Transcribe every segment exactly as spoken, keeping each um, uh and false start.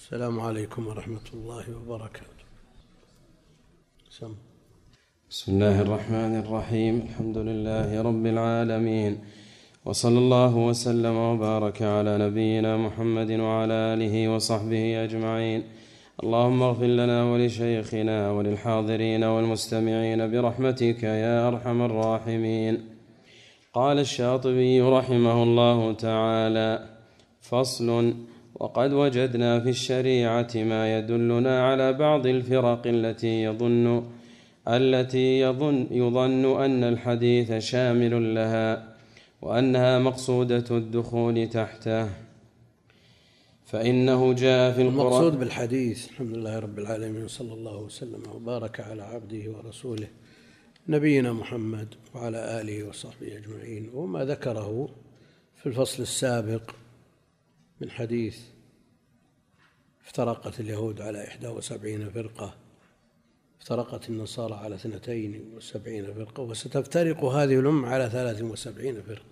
السلام عليكم ورحمة الله وبركاته. سم. بسم الله الرحمن الرحيم. الحمد لله رب العالمين، وصلى الله وسلم وبارك على نبينا محمد وعلى آله وصحبه أجمعين. اللهم اغفر لنا ولشيخنا وللحاضرين والمستمعين برحمتك يا أرحم الراحمين. قال الشاطبي رحمه الله تعالى: فصل: وقد وجدنا في الشريعة ما يدلنا على بعض الفرق التي يظن التي يظن, يظن أن الحديث شامل لها وأنها مقصودة الدخول تحته. فإنه جاء في القرآن. المقصود بالحديث الحمد لله رب العالمين، صلى الله وسلم وبارك على عبده ورسوله نبينا محمد وعلى آله وصحبه أجمعين. وما ذكره في الفصل السابق من حديث افترقت اليهود على إحدى وسبعين فرقة، افترقت النصارى على اثنتين وسبعين فرقة، وستفترق هذه الأمة على ثلاث وسبعين فرقة.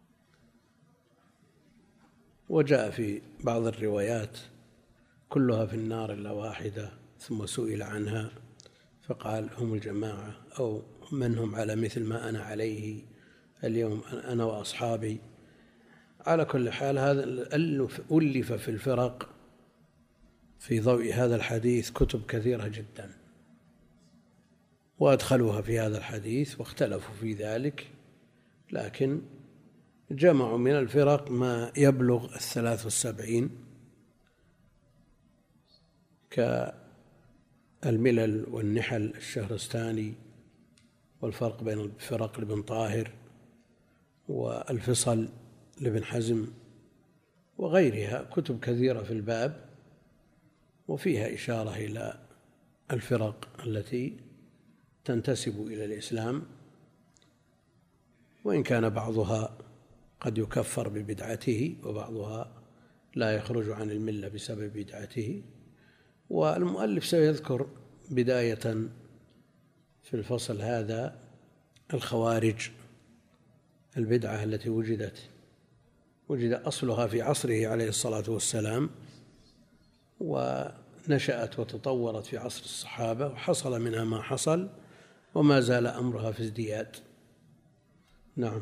وجاء في بعض الروايات كلها في النار إلا واحدة، ثم سئل عنها فقال: هم الجماعة، أو من هم على مثل ما أنا عليه اليوم أنا وأصحابي. على كل حال، هذا ألف في الفرق في ضوء هذا الحديث كتب كثيرة جدا، وأدخلوها في هذا الحديث واختلفوا في ذلك، لكن جمعوا من الفرق ما يبلغ الثلاث والسبعين كالملل والنحل الشهرستاني، والفرق بين الفرق لابن طاهر، والفصل لابن حزم، وغيرها كتب كثيرة في الباب، وفيها إشارة إلى الفرق التي تنتسب إلى الإسلام، وإن كان بعضها قد يكفر ببدعته وبعضها لا يخرج عن الملة بسبب بدعته. والمؤلف سيذكر بداية في الفصل هذا الخوارج، البدعة التي وجدت وجد أصلها في عصره عليه الصلاة والسلام، ونشأت وتطورت في عصر الصحابة، وحصل منها ما حصل، وما زال أمرها في ازدياد. نعم.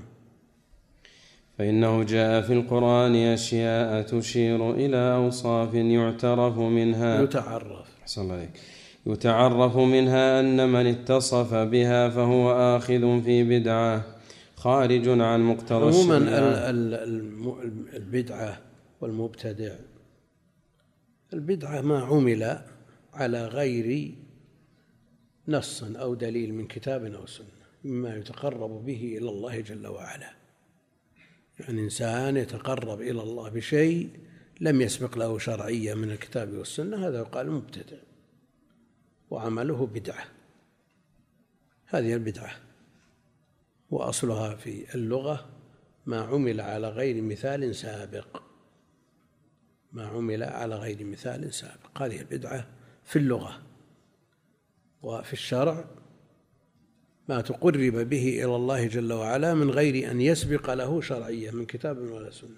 فإنه جاء في القرآن أشياء تشير إلى أوصاف يعترف منها يتعرف عليك يتعرف منها أن من اتصف بها فهو آخذ في بدعة خارج عن مقتضى الشريعة. عموما البدعة والمبتدع، البدعة ما عمل على غير نص أو دليل من كتاب أو سنة، مما يتقرب به إلى الله جل وعلا. يعني إنسان يتقرب إلى الله بشيء لم يسبق له شرعية من الكتاب والسنة، هذا يقال مبتدع وعمله بدعة. هذه البدعة وأصلها في اللغة ما عمل على غير مثال سابق، ما عمل على غير مثال سابق، هذه البدعة في اللغة. وفي الشرع ما تقرب به إلى الله جل وعلا من غير أن يسبق له شرعية من كتاب ولا سنة.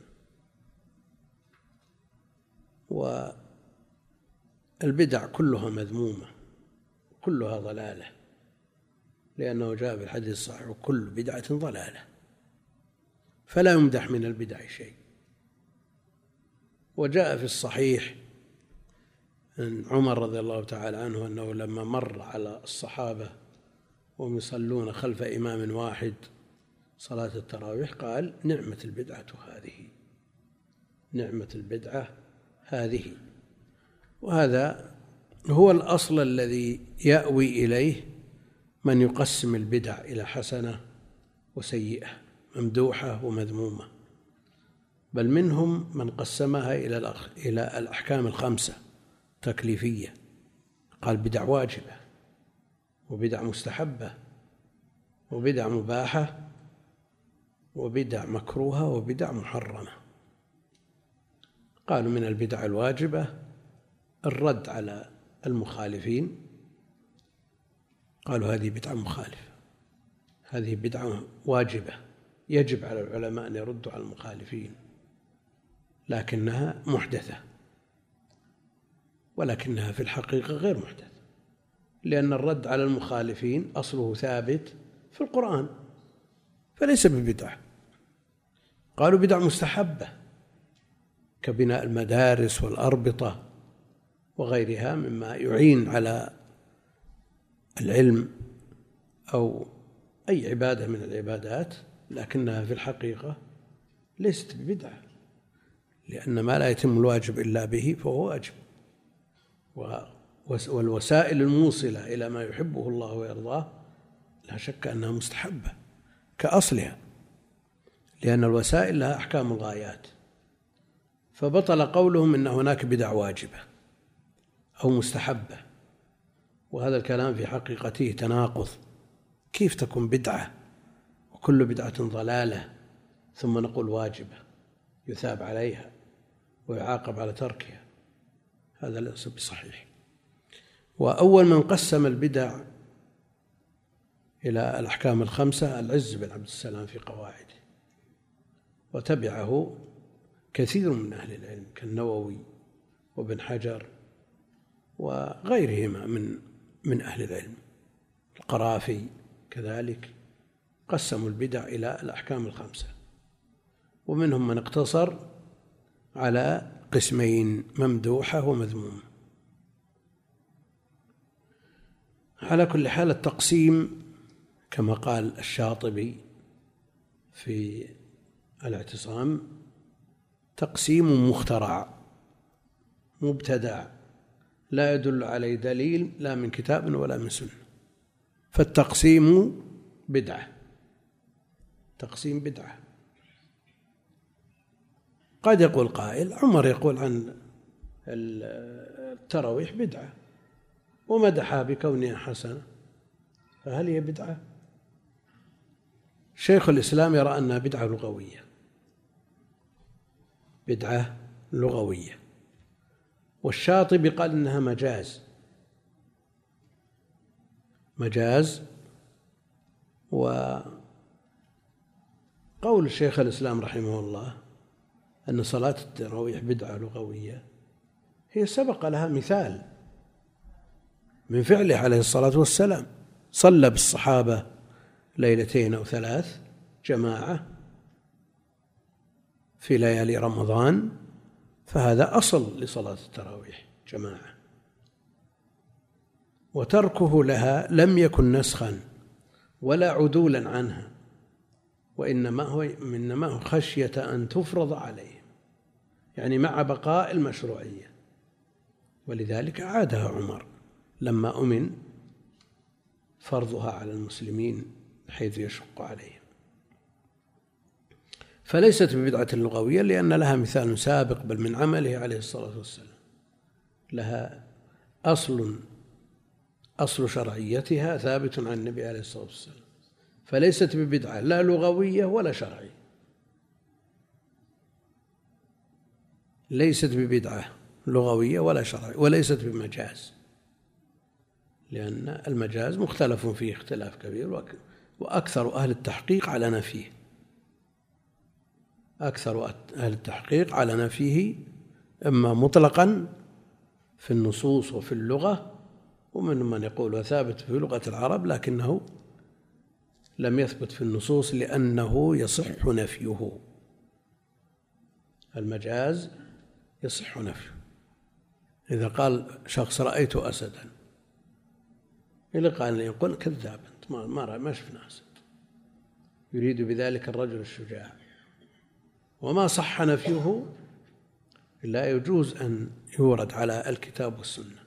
والبدع كلها مذمومة، كلها ضلالة، لأنه جاء في الحديث الصحيح: وكل بدعة ضلالة، فلا يمدح من البدع شيء. وجاء في الصحيح عن عمر رضي الله تعالى عنه أنه لما مر على الصحابة وهم يصلون خلف إمام واحد صلاة التراويح قال: نعمة البدعة هذه، نعمة البدعة هذه. وهذا هو الأصل الذي يأوي إليه من يقسم البدع إلى حسنة وسيئة، ممدوحة ومذمومة، بل منهم من قسمها إلى الأحكام الخمسة تكليفية، قال: بدع واجبة، وبدع مستحبة، وبدع مباحة، وبدع مكروهة، وبدع محرمة. قالوا من البدع الواجبة الرد على المخالفين، قالوا هذه بدعة مخالفة، هذه بدعة واجبة، يجب على العلماء أن يردوا على المخالفين، لكنها محدثة. ولكنها في الحقيقة غير محدثة، لأن الرد على المخالفين أصله ثابت في القرآن، فليس ببدعة. قالوا بدع مستحبة كبناء المدارس والأربطة وغيرها مما يعين على العلم أو أي عبادة من العبادات، لكنها في الحقيقة ليست ببدعة، لأن ما لا يتم الواجب إلا به فهو واجب، والوسائل الموصلة إلى ما يحبه الله ويرضاه لا شك أنها مستحبة كأصلها، لأن الوسائل لها أحكام الغايات، فبطل قولهم إن هناك بدع واجبة أو مستحبة، وهذا الكلام في حقيقته تناقض. كيف تكون بدعة وكل بدعة ضلالة ثم نقول واجبة يثاب عليها ويعاقب على تركها؟ هذا ليس بصحيح. وأول من قسم البدع إلى الأحكام الخمسة العز بن عبد السلام في قواعده، وتبعه كثير من أهل العلم كالنووي وابن حجر وغيرهما من من أهل العلم، القرافي كذلك، قسموا البدع إلى الأحكام الخمسة، ومنهم من اقتصر على قسمين: ممدوحة ومذمومة. على كل حال التقسيم كما قال الشاطبي في الاعتصام تقسيم مخترع مبتدع لا يدل عليه دليل لا من كتاب ولا من سنة، فالتقسيم بدعة، تقسيم بدعة. قد يقول قائل: عمر يقول عن التراويح بدعة ومدحها بكونها حسنة، فهل هي بدعة؟ شيخ الإسلام يرى أنها بدعة لغوية، بدعة لغوية، والشاطبي قال إنها مجاز، مجاز. وقول شيخ الإسلام رحمه الله أن صلاة التراويح بدعة لغوية هي سبق لها مثال من فعله عليه الصلاة والسلام، صلى بالصحابة ليلتين أو ثلاث جماعة في ليالي رمضان، فهذا أصل لصلاة التراويح جماعة، وتركه لها لم يكن نسخا ولا عدولا عنها، وإنما هو إنما هو خشية أن تفرض عليهم، يعني مع بقاء المشروعية، ولذلك عادها عمر لما أمن فرضها على المسلمين حيث يشق عليهم. فليست ببدعة لغوية لأن لها مثال سابق بل من عمله عليه الصلاة والسلام، لها أصل أصل شرعيتها ثابت عن النبي عليه الصلاة والسلام، فليست ببدعة لا لغوية ولا شرعية، ليست ببدعة لغوية ولا شرعية، وليست بمجاز، لأن المجاز مختلف فيه اختلاف كبير، وأكثر أهل التحقيق على نفيه، أكثر أهل التحقيق على نفيه، إما مطلقا في النصوص وفي اللغة، ومن من يقول وثابت في لغة العرب لكنه لم يثبت في النصوص لأنه يصح نفيه، المجاز يصح نفيه. إذا قال شخص رأيت أسدا، إذا قال يقول كذاب أنت ما ما ما شفنا أسد، يريد بذلك الرجل الشجاع، وما صح نفيه لا يجوز أن يورد على الكتاب والسنة.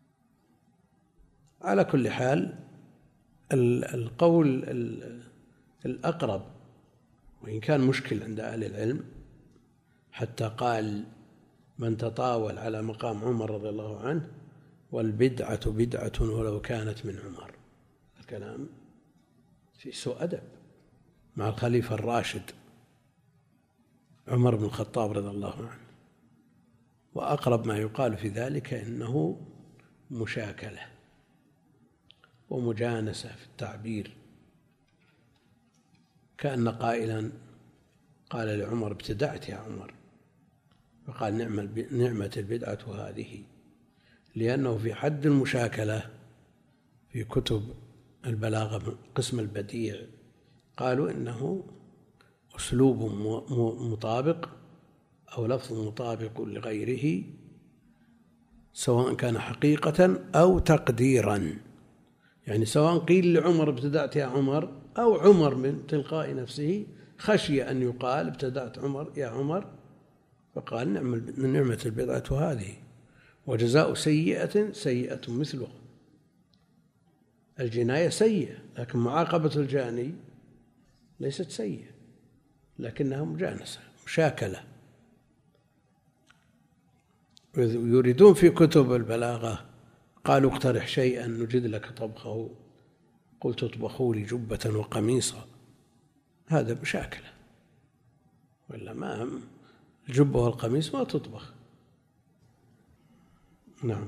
على كل حال القول الأقرب، وإن كان مشكل عند أهل العلم، حتى قال من تطاول على مقام عمر رضي الله عنه: والبدعة بدعة ولو كانت من عمر. الكلام في سوء أدب مع الخليفة الراشد عمر بن الخطاب رضي الله عنه، وأقرب ما يقال في ذلك إنه مشاكلة ومجانسة في التعبير، كأن قائلا قال لعمر: ابتدعت يا عمر، فقال: نعمة البدعة هذه. لأنه في حد المشاكلة في كتب البلاغة قسم البديع قالوا إنه أسلوب مطابق أو لفظ مطابق لغيره سواء كان حقيقة أو تقديرا، يعني سواء قيل لعمر ابتدأت يا عمر أو عمر من تلقاء نفسه خشي أن يقال ابتدأت عمر يا عمر فقال من نعمة البضعة هذه وجزاء سيئة سيئة مثلها. الجناية سيئة لكن معاقبة الجاني ليست سيئة لكنها مجانسة مشاكلة. يريدون في كتب البلاغة قالوا اقترح شيئا نجد لك طبخه قلت اطبخوا لي جبة وقميصا، هذا مشاكلة، ولا ما الجبة والقميص ما تطبخ. نعم.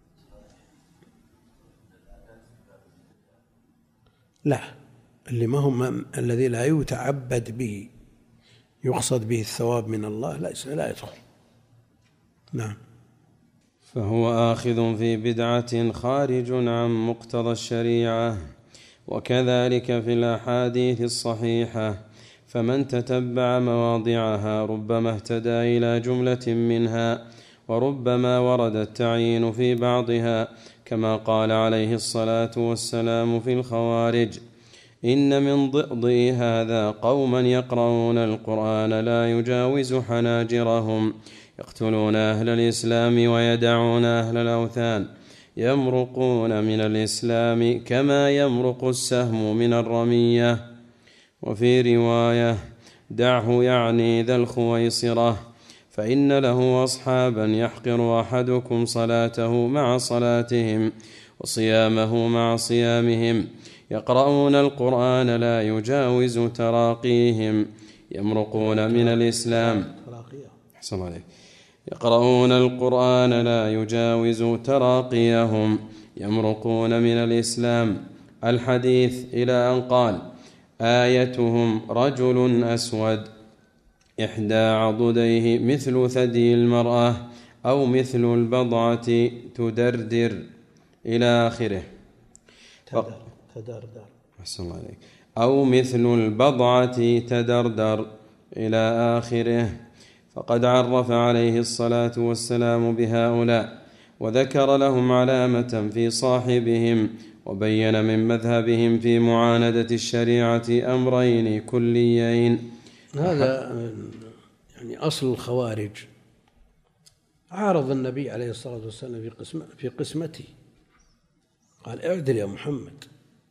لا، اللي ما هم الذي لا يتعبد به يقصد به الثواب من الله لا يدخل. نعم. فهو آخذ في بدعة خارج عن مقتضى الشريعة. وكذلك في الأحاديث الصحيحة، فمن تتبع مواضعها ربما اهتدى إلى جملة منها وربما ورد التعيين في بعضها، كما قال عليه الصلاة والسلام في الخوارج: إن من ضئضئ هذا قوما يقرؤون القرآن لا يجاوز حناجرهم يقتلون أهل الإسلام ويدعون أهل الأوثان يمرقون من الإسلام كما يمرق السهم من الرمية. وفي رواية: دعه يعني ذا الخويصرة، فإن له أصحابا يحقر أحدكم صلاته مع صلاتهم وصيامه مع صيامهم يقرؤون القرآن لا يجاوز تراقيهم يمرقون من الإسلام أحسن عليك يقرؤون القرآن لا يجاوز تراقيهم يمرقون من الإسلام. الحديث إلى أن قال: آيتهم رجل أسود إحدى عضديه مثل ثدي المرأة أو مثل البضعة تدردر إلى آخره. تدردر أحسن الله عليك. أو مثل البضعة تدردر إلى آخره. فقد عرف عليه الصلاة والسلام بهؤلاء وذكر لهم علامة في صاحبهم، وبين من مذهبهم في معاندة الشريعة أمرين كليين. هذا يعني أصل الخوارج. عارض النبي عليه الصلاة والسلام في قسم في قسمته، قال: اعدل يا محمد.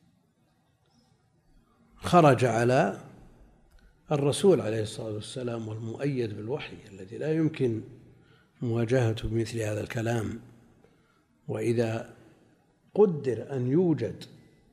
خرج على الرسول عليه الصلاة والسلام والمؤيد بالوحي الذي لا يمكن مواجهته بمثل هذا الكلام. وإذا قدر أن يوجد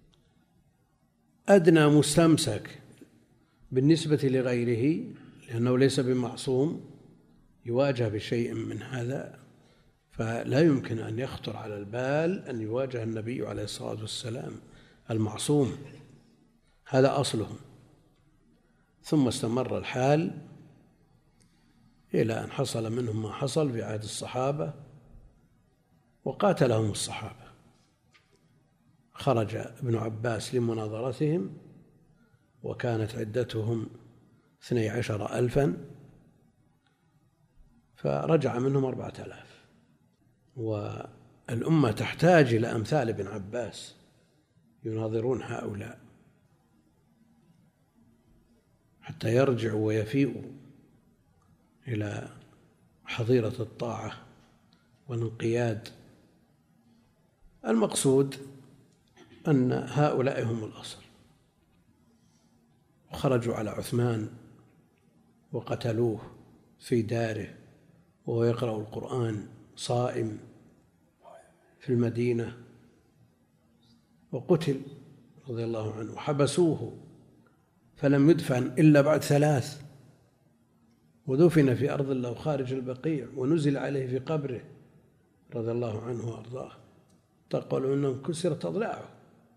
أدنى مستمسك بالنسبة لغيره لأنه ليس بمعصوم يواجه بشيء من هذا، فلا يمكن أن يخطر على البال أن يواجه النبي عليه الصلاة والسلام المعصوم. هذا أصلهم. ثم استمر الحال إلى أن حصل منهم ما حصل في عهد الصحابة وقاتلهم الصحابة. خرج ابن عباس لمناظرتهم وكانت عدتهم اثني عشر ألفا، فرجع منهم أربعة آلاف. والأمة تحتاج إلى أمثال ابن عباس يناظرون هؤلاء حتى يرجعوا ويفيئوا إلى حظيرة الطاعة والانقياد. المقصود أن هؤلاء هم الأصل. وخرجوا على عثمان وقتلوه في داره وهو يقرأ القرآن صائم في المدينة، وقتل رضي الله عنه. وحبسوه فلم يدفن إلا بعد ثلاث، ودفن في أرض الله خارج البقيع، ونزل عليه في قبره رضي الله عنه وأرضاه. تقول أنه كسرت أضلاعه.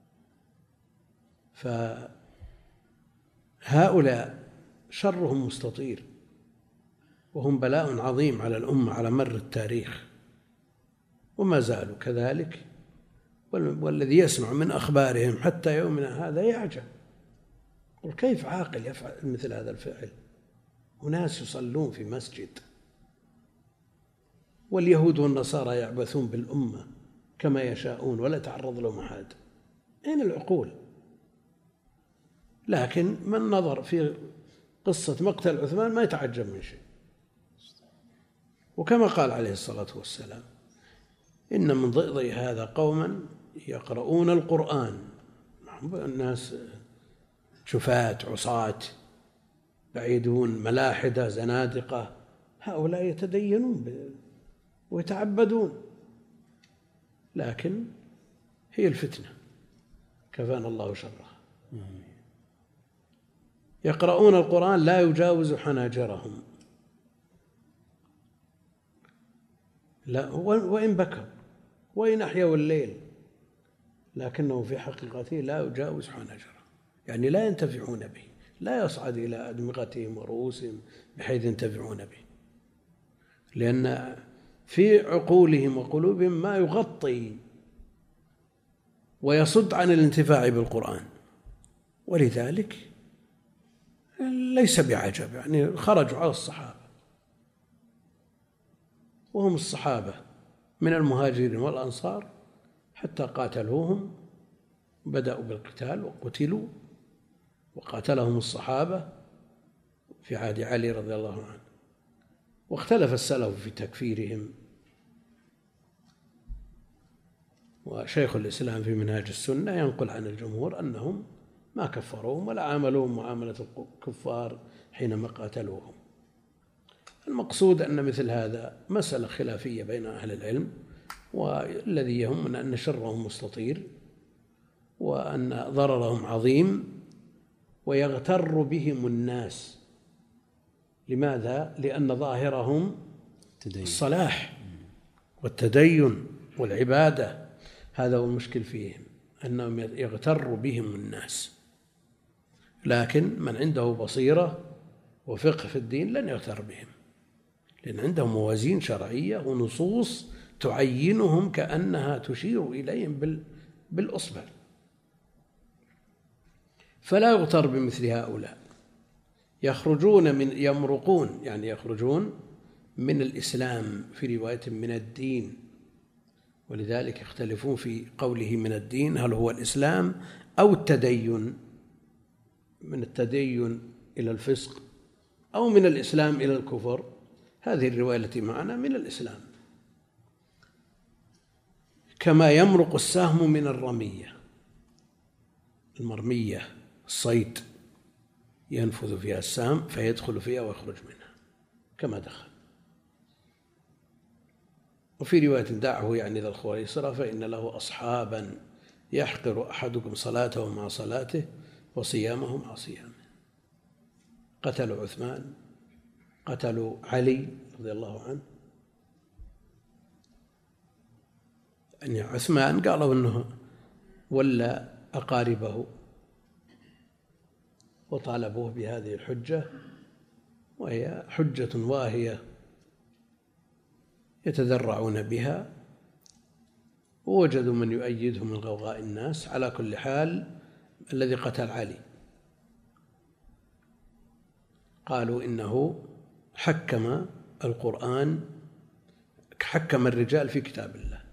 فهؤلاء شرهم مستطير، وهم بلاء عظيم على الأمة على مر التاريخ. وما زالوا كذلك، والذي يسمع من أخبارهم حتى يومنا هذا يعجب، يقول كيف عاقل يفعل مثل هذا الفعل؟ وناس يصلون في مسجد، واليهود والنصارى يعبثون بالأمة كما يشاءون ولا تعرض لهم أحد. أين العقول؟ لكن من نظر في قصة مقتل عثمان ما يتعجب من شيء. وكما قال عليه الصلاة والسلام: إن من ضئضئ هذا قوما يقرؤون القرآن، الناس شفاة عصاة بعيدون ملاحدة زنادقة، هؤلاء يتدينون ويتعبدون، لكن هي الفتنة كفانا الله شرها. يقرؤون القرآن لا يجاوز حناجرهم، لا وإن بكوا وإن أحيوا الليل، لكنه في حقيقته لا يجاوز حناجرهم، يعني لا ينتفعون به، لا يصعد إلى أدمغتهم ورؤوسهم بحيث ينتفعون به، لأن في عقولهم وقلوبهم ما يغطي ويصد عن الانتفاع بالقرآن، ولذلك ليس بعجب يعني خرجوا على الصحابة، وهم الصحابة من المهاجرين والأنصار حتى قاتلوهم، بدأوا بالقتال وقتلوا، وقاتلهم الصحابة في عهد علي رضي الله عنه، واختلف السلف في تكفيرهم، وشيخ الإسلام في منهاج السنة ينقل عن الجمهور أنهم ما كفروهم ولا عاملوهم معاملة الكفار حينما قاتلوهم. المقصود أن مثل هذا مسألة خلافية بين أهل العلم، والذي يهمنا أن شرهم مستطير وأن ضررهم عظيم، ويغتر بهم الناس. لماذا؟ لأن ظاهرهم الصلاح والتدين والعبادة، هذا هو المشكل فيهم، أنهم يغتر بهم الناس، لكن من عنده بصيرة وفقه في الدين لن يغتر بهم، لأن عندهم موازين شرعية ونصوص تعينهم كأنها تشير إليهم بالأصبع، فلا يغتر بمثل هؤلاء. يخرجون من يمرقون يعني يخرجون من الإسلام في رواية من الدين، ولذلك يختلفون في قوله من الدين هل هو الإسلام أو التدين، من التدين إلى الفسق أو من الإسلام إلى الكفر. هذه الرواية التي معنا من الإسلام، كما يمرق السهم من الرمية، المرمية الصيد ينفذ فيها السهم فيدخل فيها ويخرج منها كما دخل. وفي رواية دعه يعني ذا الخويصرة فإن له أصحابا يحقر أحدكم صلاته مع صلاته وصيامه مع صيامه. قتلوا عثمان، قتلوا علي رضي الله عنه. يعني عثمان قالوا أنه ولا أقاربه وطالبوه بهذه الحجة، وهي حجة واهية يتذرعون بها، ووجدوا من يؤيدهم من غوغاء الناس. على كل حال الذي قتل علي قالوا إنه حكم القرآن، حكم الرجال في كتاب الله.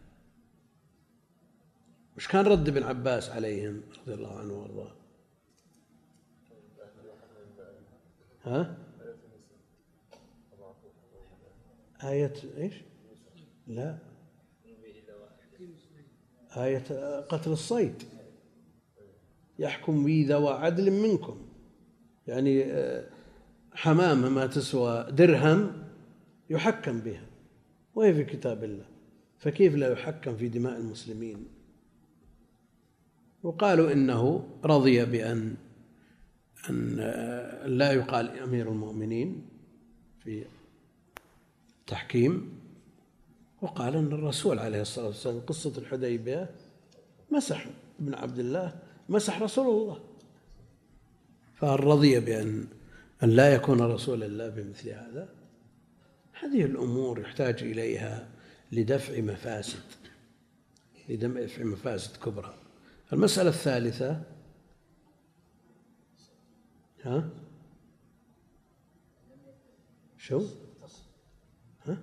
وش كان رد ابن عباس عليهم رضي الله عنه وارضاه؟ ها؟ آية إيش؟ لا، آية قتل الصيد، يحكم بي ذوى عدل منكم، يعني حمامة ما تسوى درهم يحكم بها وهي في كتاب الله، فكيف لا يحكم في دماء المسلمين؟ وقالوا إنه رضي بأن أن لا يقال أمير المؤمنين في تحكيم، وقال أن الرسول عليه الصلاة والسلام قصة الحديبية مسح ابن عبد الله، مسح رسول الله، فهل رضي بأن أن لا يكون رسول الله بمثل هذا؟ هذه الأمور يحتاج إليها لدفع مفاسد لدفع مفاسد كبرى. المسألة الثالثة ها شو ها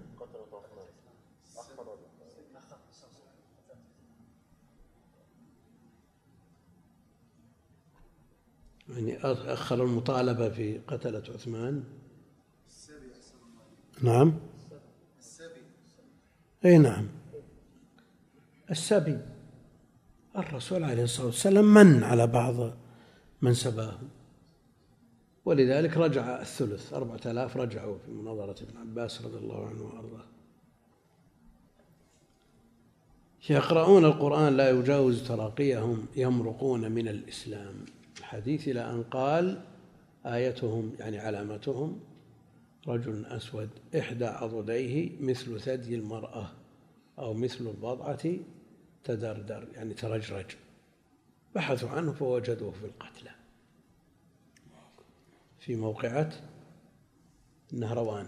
يعني أخر المطالبة في قتلة عثمان. نعم أي نعم السبي. الرسول عليه الصلاة والسلام من على بعض من سباه، ولذلك رجع الثلث، أربعة آلاف رجعوا في مناظرة ابن عباس رضي الله عنه وأرضاه. يقرؤون القرآن لا يجاوز تراقيهم يمرقون من الإسلام. الحديث إلى أن قال آيتهم يعني علامتهم رجل أسود إحدى عضديه مثل ثدي المرأة أو مثل البضعة تدردر يعني ترجرج، بحثوا عنه فوجدوه في القتلى في موقعة النهروان.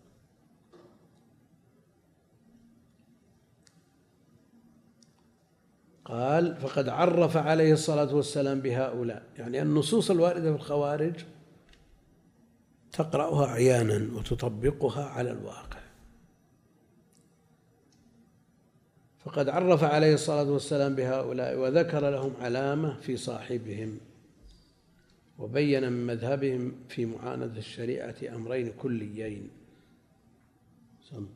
قال فقد عرف عليه الصلاة والسلام بهؤلاء، يعني النصوص الواردة في الخوارج تقرأها عيانا وتطبقها على الواقع. فقد عرف عليه الصلاة والسلام بهؤلاء وذكر لهم علامة في صاحبهم، وبين من مذهبهم في معاندة الشريعة أمرين كليين. سم.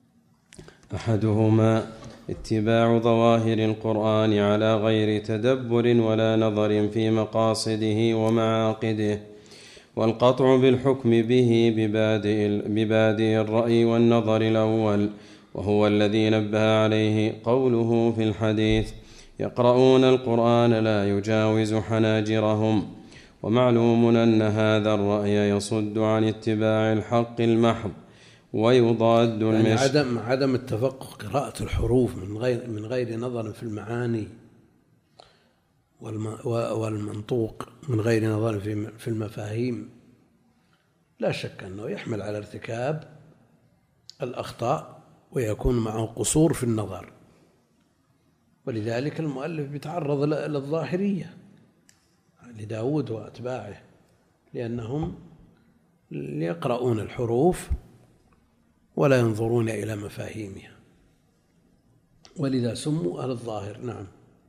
أحدهما اتباع ظواهر القرآن على غير تدبر ولا نظر في مقاصده ومعاقده، والقطع بالحكم به ببادئ, ببادئ الرأي والنظر الأول، وهو الذي نبه عليه قوله في الحديث يقرؤون القرآن لا يجاوز حناجرهم. ومعلوم أن هذا الرأي يصد عن اتباع الحق المحض ويضاد يعني المش... عدم عدم التفقه قراءة الحروف من غير من غير نظر في المعاني والمنطوق من غير نظر في المفاهيم لا شك أنه يحمل على ارتكاب الأخطاء ويكون معه قصور في النظر. ولذلك المؤلف بيتعرض للظاهرية لداود وأتباعه، لأنهم يقرؤون الحروف ولا ينظرون إلى مفاهيمها، ولذا سموا أهل الظاهر. نعم.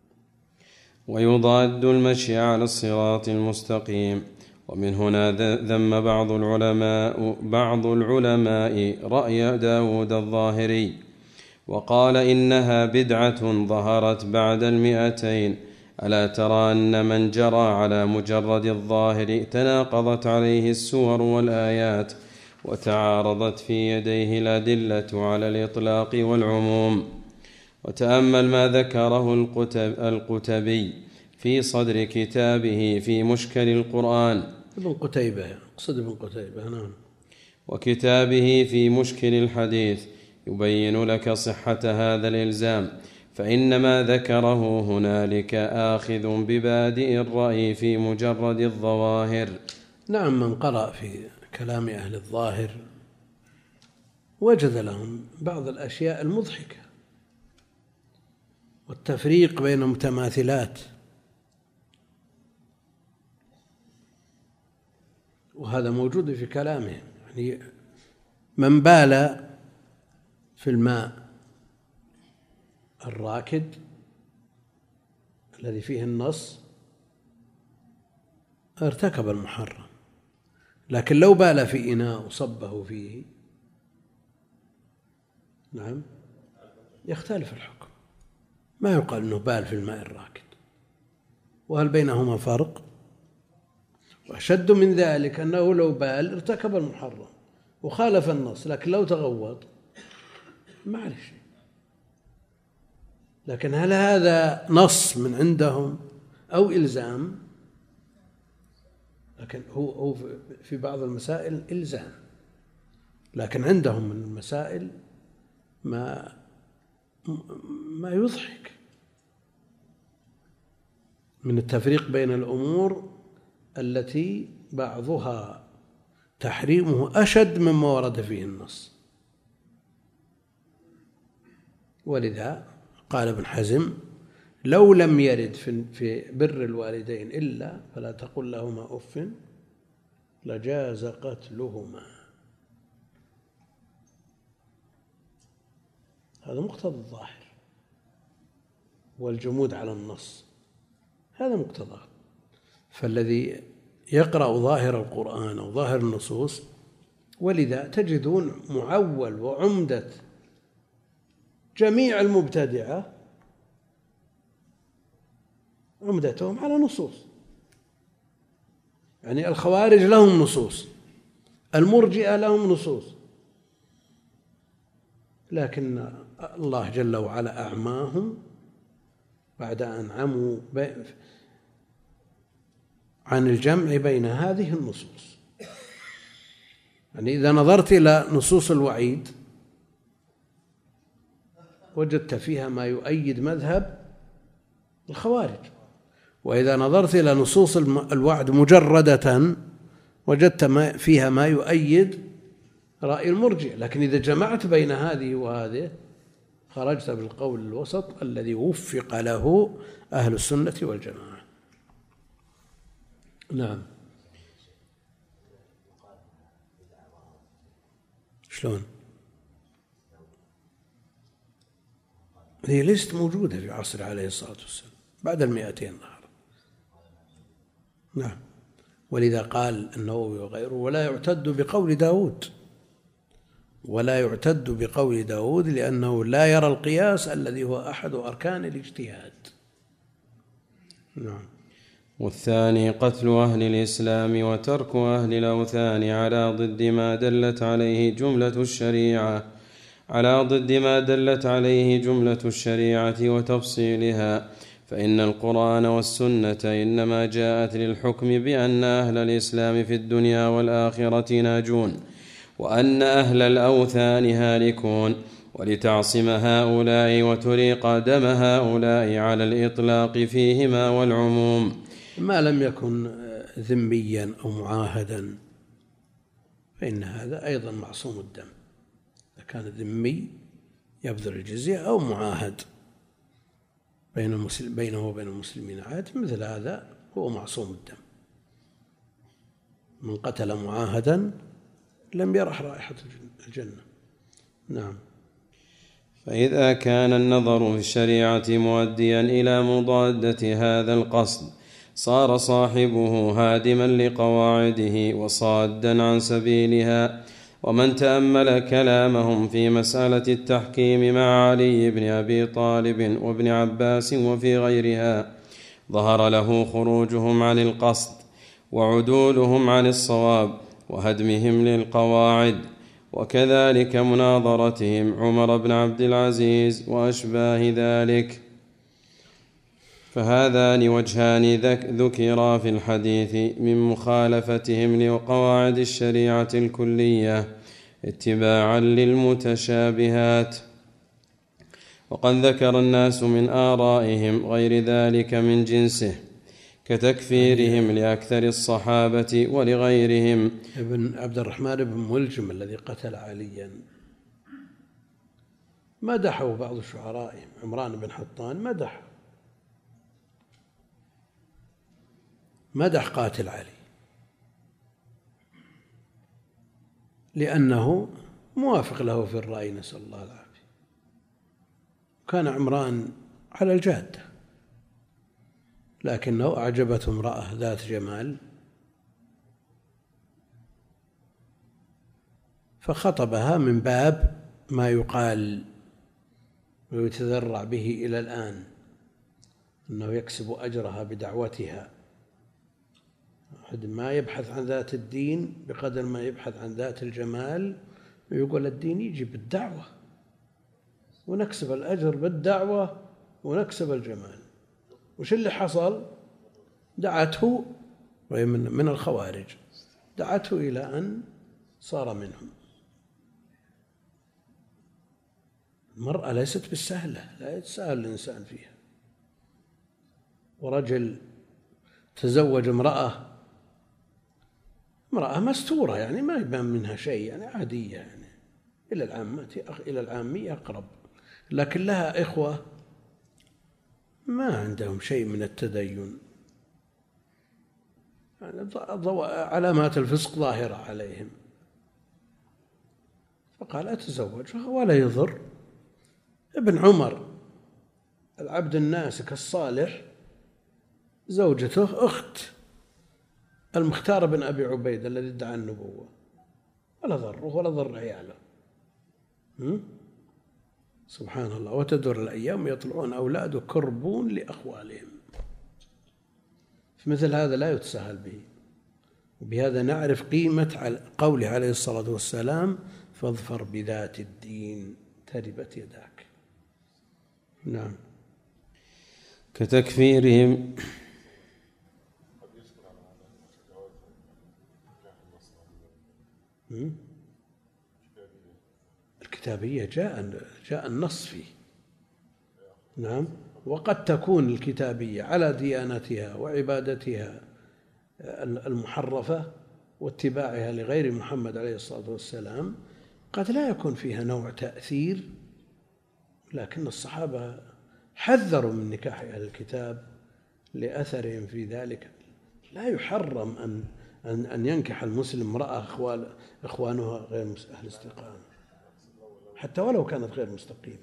ويضاد المشي على الصراط المستقيم. ومن هنا ذم بعض العلماء بعض العلماء رأي داود الظاهري وقال إنها بدعة ظهرت بعد المئتين. ألا ترى أن من جرى على مجرد الظاهر تناقضت عليه السور والآيات وتعارضت في يديه الأدلة على الإطلاق والعموم. وتأمل ما ذكره القتب القتبي في صدر كتابه في مشكل القرآن ابن قتيبة قصد ابن قتيبة نعم وكتابه في مشكل الحديث يبين لك صحة هذا الإلزام، فإنما ذكره هنالك آخذ ببادئ الرأي في مجرد الظواهر. نعم. من قرأ في كلام أهل الظاهر وجد لهم بعض الأشياء المضحكة والتفريق بين متماثلات، وهذا موجود في كلامهم. يعني من بال في الماء الراكد الذي فيه النص ارتكب المحرم، لكن لو بال في إناء وصبه فيه نعم يختلف الحكم، ما يقال أنه بال في الماء الراكد. وهل بينهما فرق؟ وأشد من ذلك أنه لو بال ارتكب المحرم وخالف النص، لكن لو تغوط ما عليه شيء. لكن هل هذا نص من عندهم أو إلزام؟ لكن هو هو في بعض المسائل إلزام، لكن عندهم من المسائل ما ما يضحك من التفريق بين الأمور التي بعضها تحريمه أشد مما ورد فيه النص. ولذا قال ابن حزم: لو لم يرد في بر الوالدين إلا فلا تقل لهما أف لجاز قتلهما. هذا مقتضى الظاهر والجمود على النص، هذا مقتضى. فالذي يقرأ ظاهر القرآن أو ظاهر النصوص، ولذا تجدون معول وعمدة جميع المبتدعة عمدتهم على نصوص. يعني الخوارج لهم نصوص، المرجئة لهم نصوص، لكن الله جل وعلا أعماهم بعد أن عموا عن الجمع بين هذه النصوص. يعني إذا نظرت إلى نصوص الوعيد وجدت فيها ما يؤيد مذهب الخوارج، وإذا نظرت إلى نصوص الوعد مجردة وجدت فيها ما يؤيد رأي المرجئة. لكن إذا جمعت بين هذه وهذه خرجت بالقول الوسط الذي وفق له أهل السنة والجماعة. نعم. شلون؟ هي ليست موجودة في عصر عليه الصلاة والسلام بعد المئتين ظهر. نعم. ولذا قال النووي وغيره: ولا يعتد بقول داود، ولا يعتد بقول داود لأنه لا يرى القياس الذي هو أحد أركان الاجتهاد. نعم. والثاني قتل أهل الإسلام وترك أهل الأوثان على ضد ما دلت عليه جملة الشريعة على ضد ما دلت عليه جملة الشريعة وتفصيلها. فإن القرآن والسنة إنما جاءت للحكم بأن أهل الإسلام في الدنيا والآخرة ناجون، وأن أهل الأوثان هالكون، ولتعصم هؤلاء وتريق دم هؤلاء على الإطلاق فيهما والعموم. ما لم يكن ذميا أو معاهدا فإن هذا أيضا معصوم الدم. إذا كان ذمي يبذل الجزية أو معاهد بين المسلم بينه وبين المسلمين عهد، مثل هذا هو معصوم الدم. من قتل معاهدا لم يرح رائحة الجنة. نعم. فإذا كان النظر في الشريعة مؤديا إلى مضادة هذا القصد صار صاحبه هادما لقواعده وصادا عن سبيلها. ومن تأمل كلامهم في مسألة التحكيم مع علي بن أبي طالب وابن عباس وفي غيرها ظهر له خروجهم عن القصد وعدولهم عن الصواب وهدمهم للقواعد، وكذلك مناظرتهم عمر بن عبد العزيز وأشباه ذلك. فهذان وجهان ذكرا في الحديث من مخالفتهم لقواعد الشريعة الكلية اتباعا للمتشابهات. وقد ذكر الناس من آرائهم غير ذلك من جنسه، كتكفيرهم لأكثر الصحابة ولغيرهم. ابن عبد الرحمن بن ملجم الذي قتل عليا مدحه بعض شعرائهم، عمران بن حطان مدح مدح قاتل علي لأنه موافق له في الرأي، نسأل الله العافية. كان عمران على الجادة، لكنه أعجبته امرأة ذات جمال فخطبها من باب ما يقال ويتذرع به إلى الآن، أنه يكسب أجرها بدعوتها. أحد ما يبحث عن ذات الدين بقدر ما يبحث عن ذات الجمال، ويقول الدين يجي بالدعوة ونكسب الأجر بالدعوة ونكسب الجمال. وش اللي حصل؟ دعته، وهي من الخوارج، دعته إلى أن صار منهم. المرأة ليست بالسهلة، لا يتساهل الإنسان فيها. ورجل تزوج امرأة امرأة مستورة، يعني ما يبان منها شيء، يعني عادية، يعني إلى العامة إلى العامية أقرب، لكن لها إخوة ما عندهم شيء من التدين، يعني علامات الفسق ظاهرة عليهم، فقال أتزوجها ولا يضر. ابن عمر العبد الناسك الصالح زوجته أخت المختار بن أبي عبيد الذي ادعى النبوة، ولا ضره ولا ضر عياله. سبحان الله. وتدور الأيام يطلعون أولاد كربون لأخوالهم، فمثل هذا لا يتساهل به. وبهذا نعرف قيمة قوله عليه الصلاة والسلام فاظفر بذات الدين تربت يداك. نعم. كتكفيرهم الكتابية جاء جاء النص فيه. نعم. وقد تكون الكتابية على ديانتها وعبادتها المحرفة واتباعها لغير محمد عليه الصلاة والسلام، قد لا يكون فيها نوع تأثير، لكن الصحابة حذروا من نكاح أهل الكتاب لأثرهم في ذلك. لا يحرم أن أن أن ينكح المسلم امرأة إخوانها غير أهل استقامة، حتى ولو كانت غير مستقيمة.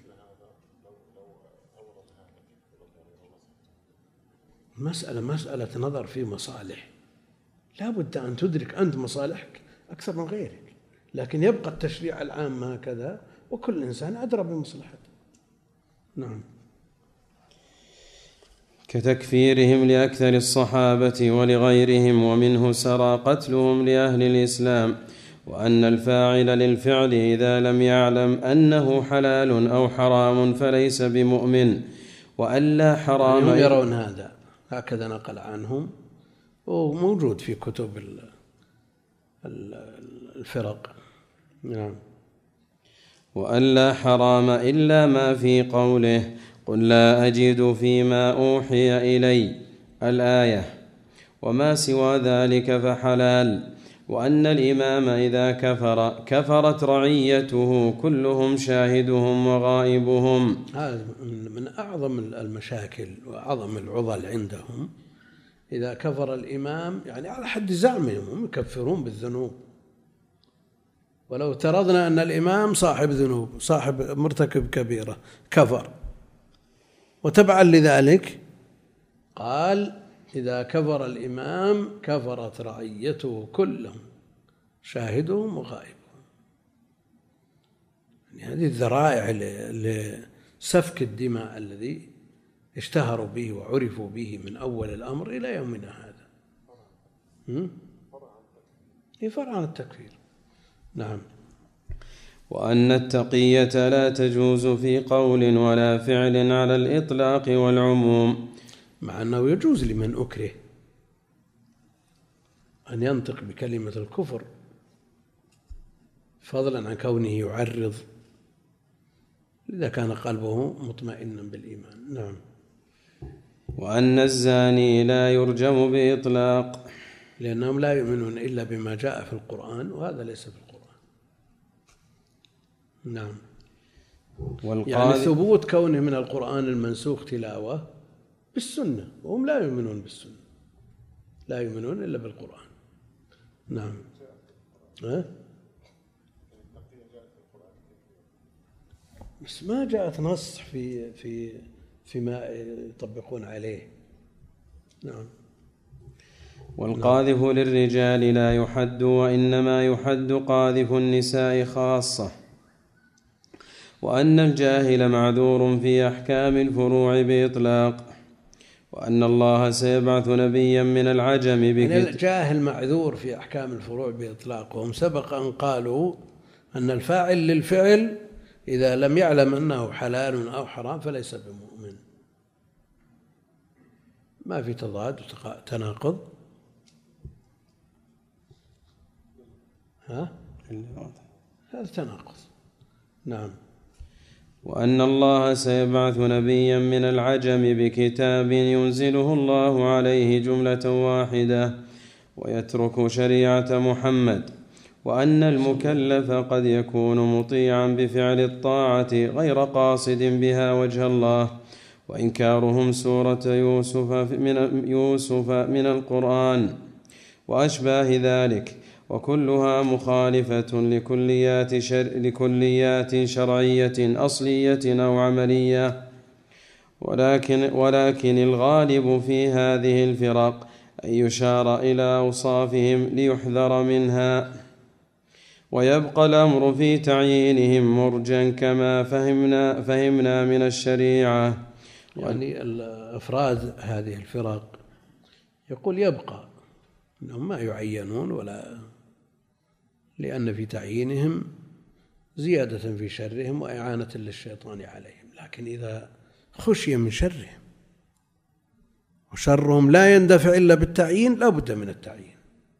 مسألة مسألة نظر في مصالح، لا بد أن تدرك أنت مصالحك أكثر من غيرك، لكن يبقى التشريع العام هكذا وكل إنسان أدرى بمصلحته. نعم. كتكفيرهم لأكثر الصحابة ولغيرهم، ومنه سرى قتلهم لأهل الإسلام، وأن الفاعل للفعل إذا لم يعلم أنه حلال أو حرام فليس بمؤمن، وألا حرام. هم يرون هذا، هكذا نقل عنهم وموجود في كتب الفرق. نعم. وألا حرام إلا ما في قوله قل لا أجد فيما أوحي إلي الآية، وما سوى ذلك فحلال. وأن الإمام إذا كفر كفرت رعيته كلهم شاهدهم وغائبهم. هذا من أعظم المشاكل وأعظم العضل عندهم. إذا كفر الإمام يعني على حد زعمهم هم يكفرون بالذنوب، ولو افترضنا أن الإمام صاحب ذنوب صاحب مرتكب كبيرة كفر، وتبعا لذلك قال إذا كفر الإمام كفرت رعيته كلهم شاهدهم وغائبهم. يعني هذه الذرائع لسفك الدماء الذي اشتهروا به وعرفوا به من أول الأمر إلى يومنا هذا. فرع عن التكفير. نعم. وأن التقية لا تجوز في قول ولا فعل على الإطلاق والعموم، مع أنه يجوز لمن أكره أن ينطق بكلمة الكفر فضلا عن كونه يعرض، إذا كان قلبه مطمئنا بالإيمان. نعم. وأن الزاني لا يرجم بإطلاق، لأنهم لا يؤمنون إلا بما جاء في القرآن، وهذا ليس في القرآن. نعم. يعني ثبوت كونه من القرآن المنسوخ تلاوة بالسنة، وهم لا يؤمنون بالسنة، لا يؤمنون إلا بالقرآن. نعم. ها؟ بس ما جاءت نص في في فيما يطبقون عليه. نعم. والقاذف نعم. للرجال لا يحد، وإنما يحد قاذف النساء خاصة. وأن الجاهل معذور في أحكام الفروع بإطلاق، وأن الله سيبعث نبيا من العجم بكتاب. يعني الجاهل معذور في أحكام الفروع بإطلاق، وهم سبق أن قالوا أن الفاعل للفعل إذا لم يعلم أنه حلال أو حرام فليس بمؤمن. ما في تضاد وتناقض. ها؟ هذا تناقض. نعم. وأن الله سيبعث نبيا من العجم بكتاب ينزله الله عليه جملة واحدة ويترك شريعة محمد، وأن المكلف قد يكون مطيعا بفعل الطاعة غير قاصد بها وجه الله. وإنكارهم سورة يوسف من, يوسف من القرآن وأشباه ذلك، وكلها مخالفة لكليات, شر لكليات شرعية أصلية أو عملية. ولكن, ولكن الغالب في هذه الفرق أن يشار إلى أوصافهم ليحذر منها، ويبقى الأمر في تعيينهم مرجا كما فهمنا, فهمنا من الشريعة. يعني الأفراد هذه الفرق يقول يبقى أنهم ما يعينون، ولا لأن في تعيينهم زيادة في شرهم وإعانة للشيطان عليهم. لكن إذا خشي من شرهم وشرهم لا يندفع إلا بالتعيين لا بد من التعيين،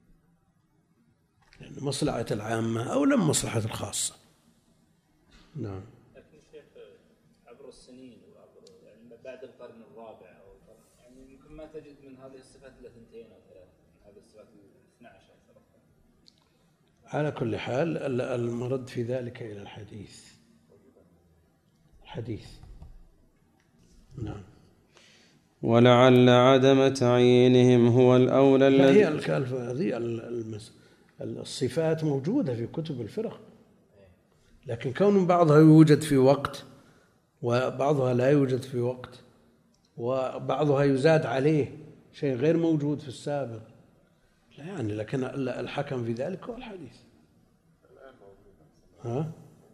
لأن مصلحة العامة أولى من مصلحة الخاصة. نعم. لكن شيخ عبر السنين وعبر يعني بعد القرن الرابع أو القرن يعني يمكن ما تجد من هذه الصفات إلا اثنتين أو ثلاث، من هذه الصفات الاثنى عشر. على كل حال المرد في ذلك إلى الحديث الحديث نعم. ولعل عدم تعيينهم هو الأولى. هي هذه الصفات موجودة في كتب الفرق، لكن كون بعضها يوجد في وقت وبعضها لا يوجد في وقت وبعضها يزاد عليه شيء غير موجود في السابق لا يعني. لكن الحكم في ذلك هو الحديث. ها؟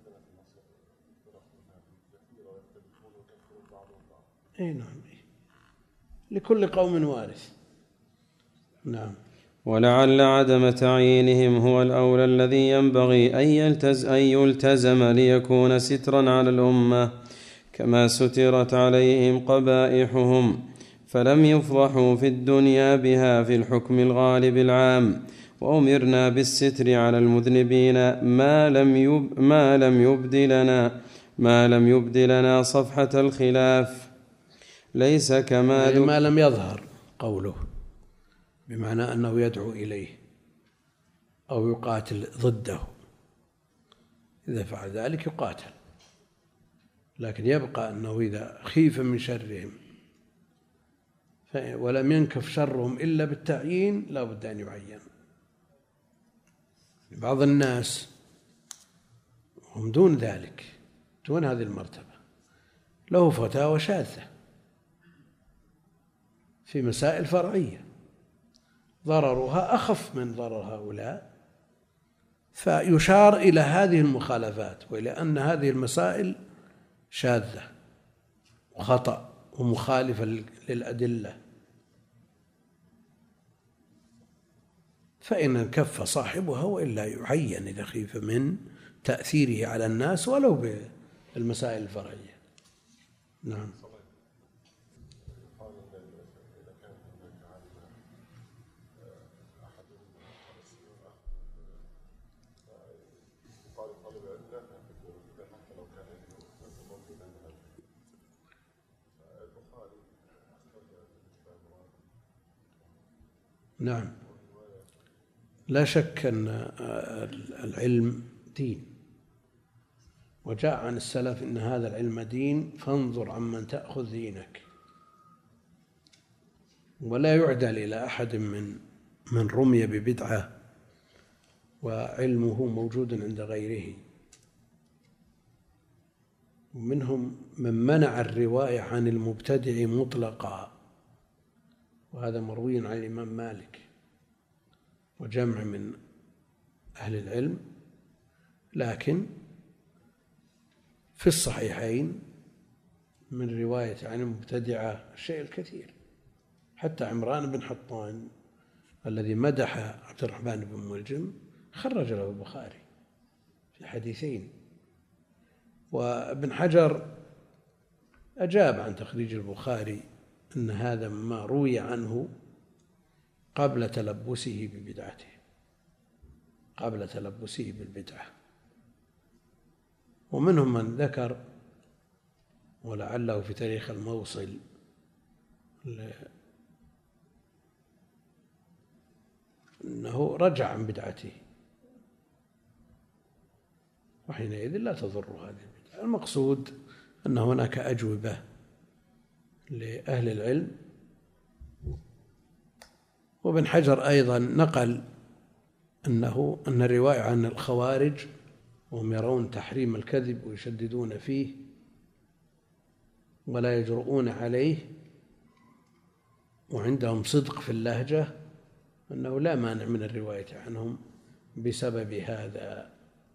اي نعم، لكل قوم وارث. نعم. ولعل عدم تعيينهم هو الأولى الذي ينبغي أن يلتزم ليكون سترا على الأمة، كما سترت عليهم قبائحهم فلم يفضحوا في الدنيا بها في الحكم الغالب العام. وأمرنا بالستر على المذنبين ما لم يب ما لم يبدلنا ما لم يبدلنا صفحة الخلاف، ليس كما يعني ما لم يظهر قوله، بمعنى أنه يدعو إليه أو يقاتل ضده. إذا فعل ذلك يقاتل، لكن يبقى أنه إذا خيف من شرهم ولم ينكف شرهم إلا بالتعيين لا بد أن يعين. بعض الناس هم دون ذلك، دون هذه المرتبة، له فتاوى شاذة في مسائل فرعية ضررها أخف من ضرر هؤلاء، فيشار إلى هذه المخالفات وإلى أن هذه المسائل شاذة وخطأ ومخالفة للأدلة، فإن انكف صاحبها وإلا يعين إذا خيف من تأثيره على الناس ولو بالمسائل الفرعية. نعم. نعم، لا شك أن العلم دين، وجاء عن السلف إن هذا العلم دين فانظر عمن تأخذ دينك. ولا يعدل إلى أحد من من رمي ببدعة وعلمه موجود عند غيره. ومنهم من منع الرواية عن المبتدع مطلقا، وهذا مروي عن الإمام مالك وجمع من أهل العلم. لكن في الصحيحين من رواية عن المبتدعة الشيء الكثير، حتى عمران بن حطان الذي مدح عبد الرحمن بن ملجم خرج له البخاري في حديثين. وابن حجر أجاب عن تخريج البخاري أن هذا ما روي عنه قبل تلبسه ببدعته قبل تلبسه بالبدعة. ومنهم من ذكر ولعله في تاريخ الموصل أنه رجع عن بدعته وحينئذ لا تضر هذه البدعة. المقصود أن هناك أجوبة لأهل العلم. وابن حجر أيضا نقل أنه أن الرواية عن الخوارج وهم يرون تحريم الكذب ويشددون فيه ولا يجرؤون عليه وعندهم صدق في اللهجة، أنه لا مانع من الرواية عنهم بسبب هذا،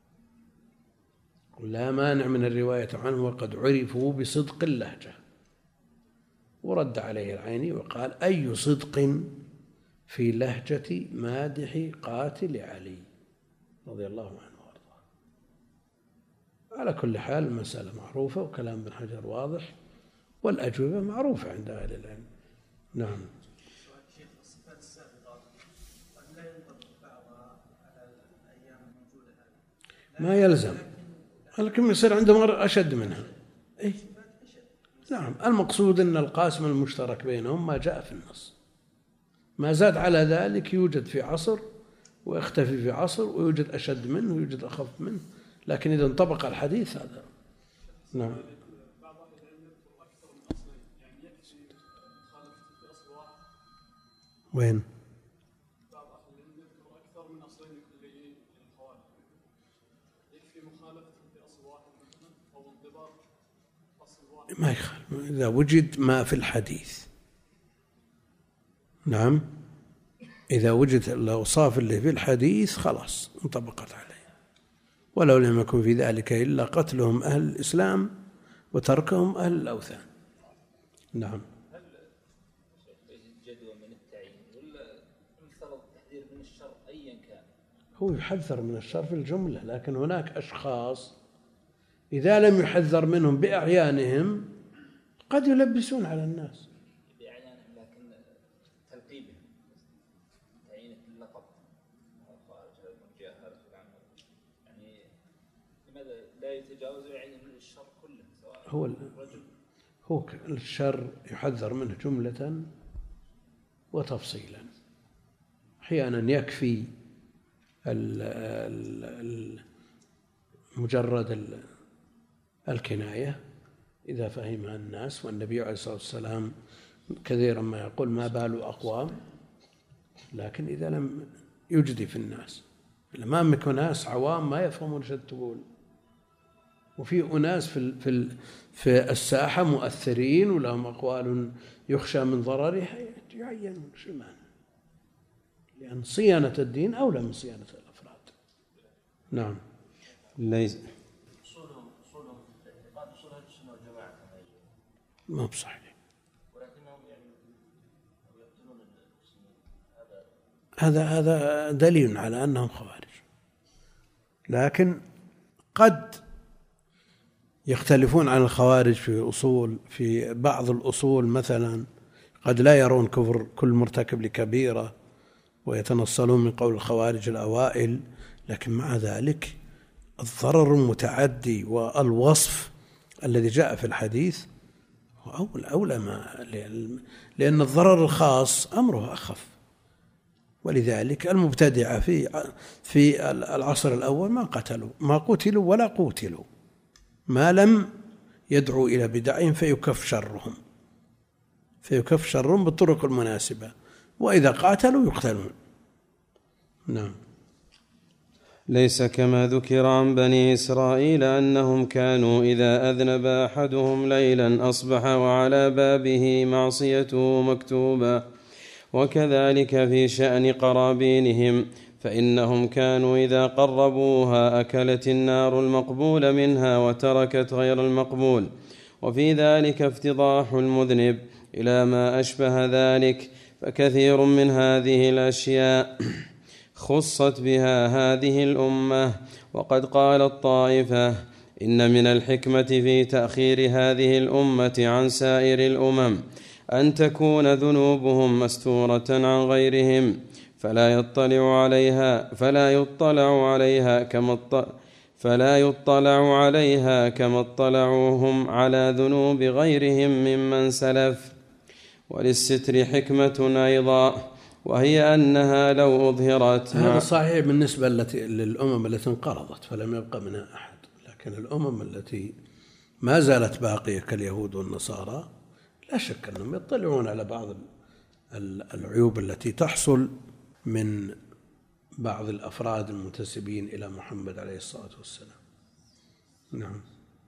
لا مانع من الرواية عنه وقد عرفوا بصدق اللهجة. ورد عليه العيني وقال: أي صدق في لهجة مادح قاتل علي رضي الله عنه وارضاه. على كل حال المسألة معروفة وكلام ابن حجر واضح والأجوبة معروفة عند أهل العلم. نعم. الصفات السابقة قد لا ينطبق بعضها على الأيام الموجودة هذه، ما يلزم، لكن يصير عندهم أشد منها. إيه؟ نعم. المقصود أن القاسم المشترك بينهم ما جاء في النص، ما زاد على ذلك يوجد في عصر ويختفي في عصر، ويوجد أشد منه ويوجد أخف منه، لكن إذا انطبق الحديث هذا. نعم. وين؟ بعض أهل العلم يذكر أكثر من أصلين كليين للخوارج، يكفي مخالفتهم في أصل واحد مثلا أو انضباط أصل واحد. ما يخالف إذا وجد ما في الحديث. نعم، إذا وجد الأوصاف اللي في الحديث خلاص انطبقت عليه، ولو لم يكن في ذلك إلا قتلهم أهل الإسلام وتركهم أهل الأوثان. نعم. هو يحذر من الشر في الجملة، لكن هناك أشخاص إذا لم يحذر منهم بأعيانهم قد يلبسون على الناس. بأعيانهم لكن تلقيبهم تعيين اللقب الخارج المرجئة هذا يعني لماذا لا يتجاوز يعين من الشر كله سواء هو الرجل هو الشر يحذر منه جملة وتفصيلا. أحيانا يكفي ال ال مجرد الكناية إذا فهمها الناس، والنبي عليه الصلاة والسلام كثيرا ما يقول: ما بال أقوام. لكن إذا لم يجدي في الناس، أمامك ناس عوام ما يفهمون شو تقول، وفي أناس في في في الساحة مؤثرين ولهم أقوال يخشى من ضررها، يعينون شو المعنى، لأن صيانة الدين أولى من صيانة الأفراد. نعم. ليس أصولهم أصولهم في الاعتقاد أصول أهل السنة والجماعة ما بصحيح، ولكنهم يعني يقتلون المسلمين. هذا هذا دليل على أنهم خوارج، لكن قد يختلفون عن الخوارج في أصول، في بعض الأصول مثلا قد لا يرون كفر كل مرتكب لكبيرة ويتنصلون من قول الخوارج الأوائل، لكن مع ذلك الضرر المتعدي والوصف الذي جاء في الحديث هو أولى ما، لأن الضرر الخاص أمره أخف. ولذلك المبتدعة في في العصر الأول ما قتلوا ما قتلوا ولا قوتلوا ما لم يدعوا إلى بدعهم فيكف شرهم فيكف شرهم بالطرق المناسبة، وإذا قاتلوا يقتلون. نعم. ليس كما ذكر عن بني إسرائيل أنهم كانوا إذا أذنب أحدهم ليلا أصبح وعلى بابه معصيته مكتوبة، وكذلك في شأن قرابينهم، فإنهم كانوا إذا قربوها أكلت النار المقبول منها وتركت غير المقبول، وفي ذلك افتضاح المذنب إلى ما أشبه ذلك. فكثير من هذه الأشياء خصت بها هذه الأمة، وقد قالت طائفة: إن من الحكمة في تأخير هذه الأمة عن سائر الأمم أن تكون ذنوبهم مستورة عن غيرهم، فلا يطلع عليها فلا يطلع عليها كما فلا يطلع عليها كما اطلعوهم على ذنوب غيرهم ممن سلف. وللستر حكمة أيضا، وهي أنها لو أظهرت هذا صحيح بالنسبة للأمم التي انقرضت فلم يبق منها أحد، لكن الأمم التي ما زالت باقية كاليهود والنصارى لا شك أنهم يطلعون على بعض العيوب التي تحصل من بعض الأفراد المنتسبين إلى محمد عليه الصلاة والسلام. نعم.